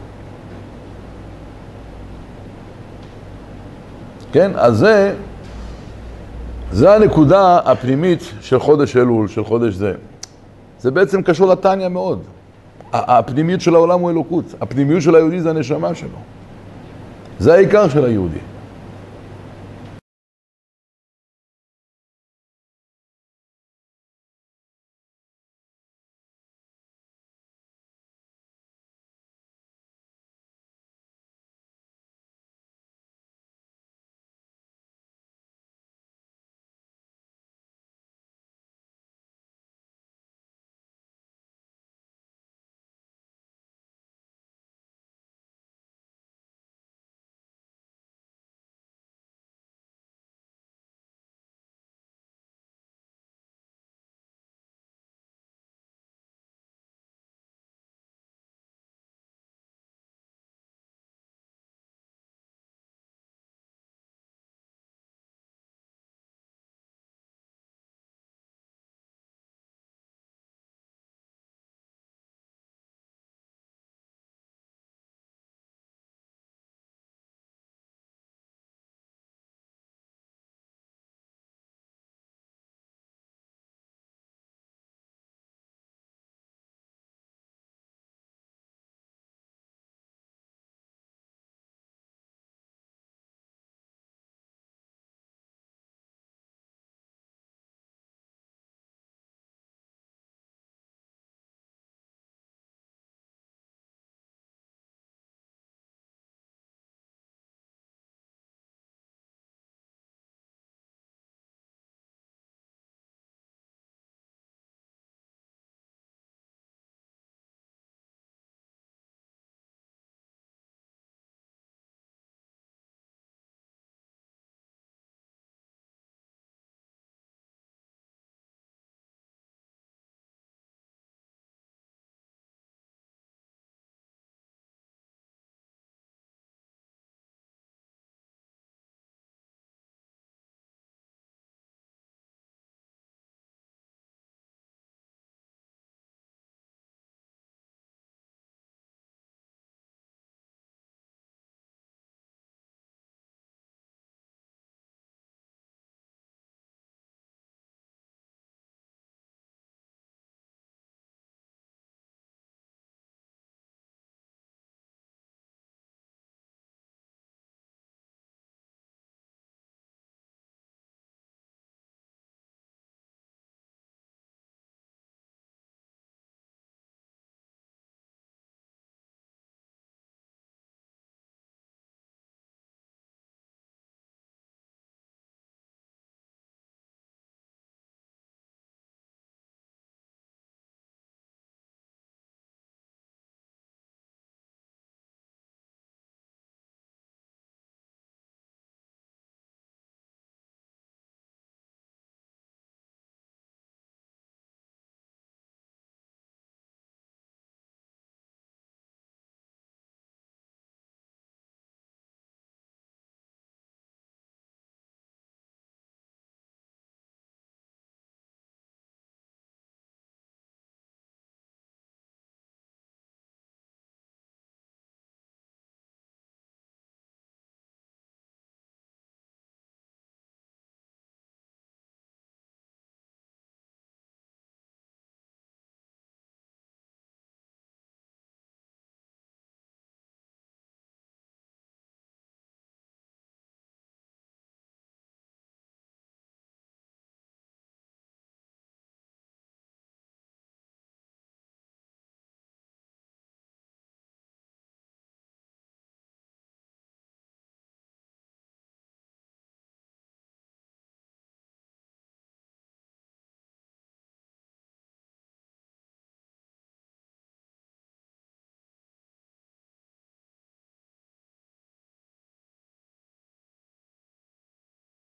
B: כן? אז זה הנקודה הפנימית של חודש אלול, של חודש זה. זה בעצם קשור לתניה מאוד. הפנימיות של העולם הוא אלוקות. הפנימיות של היהודי זה הנשמה שלו. זה העיקר של היהודי.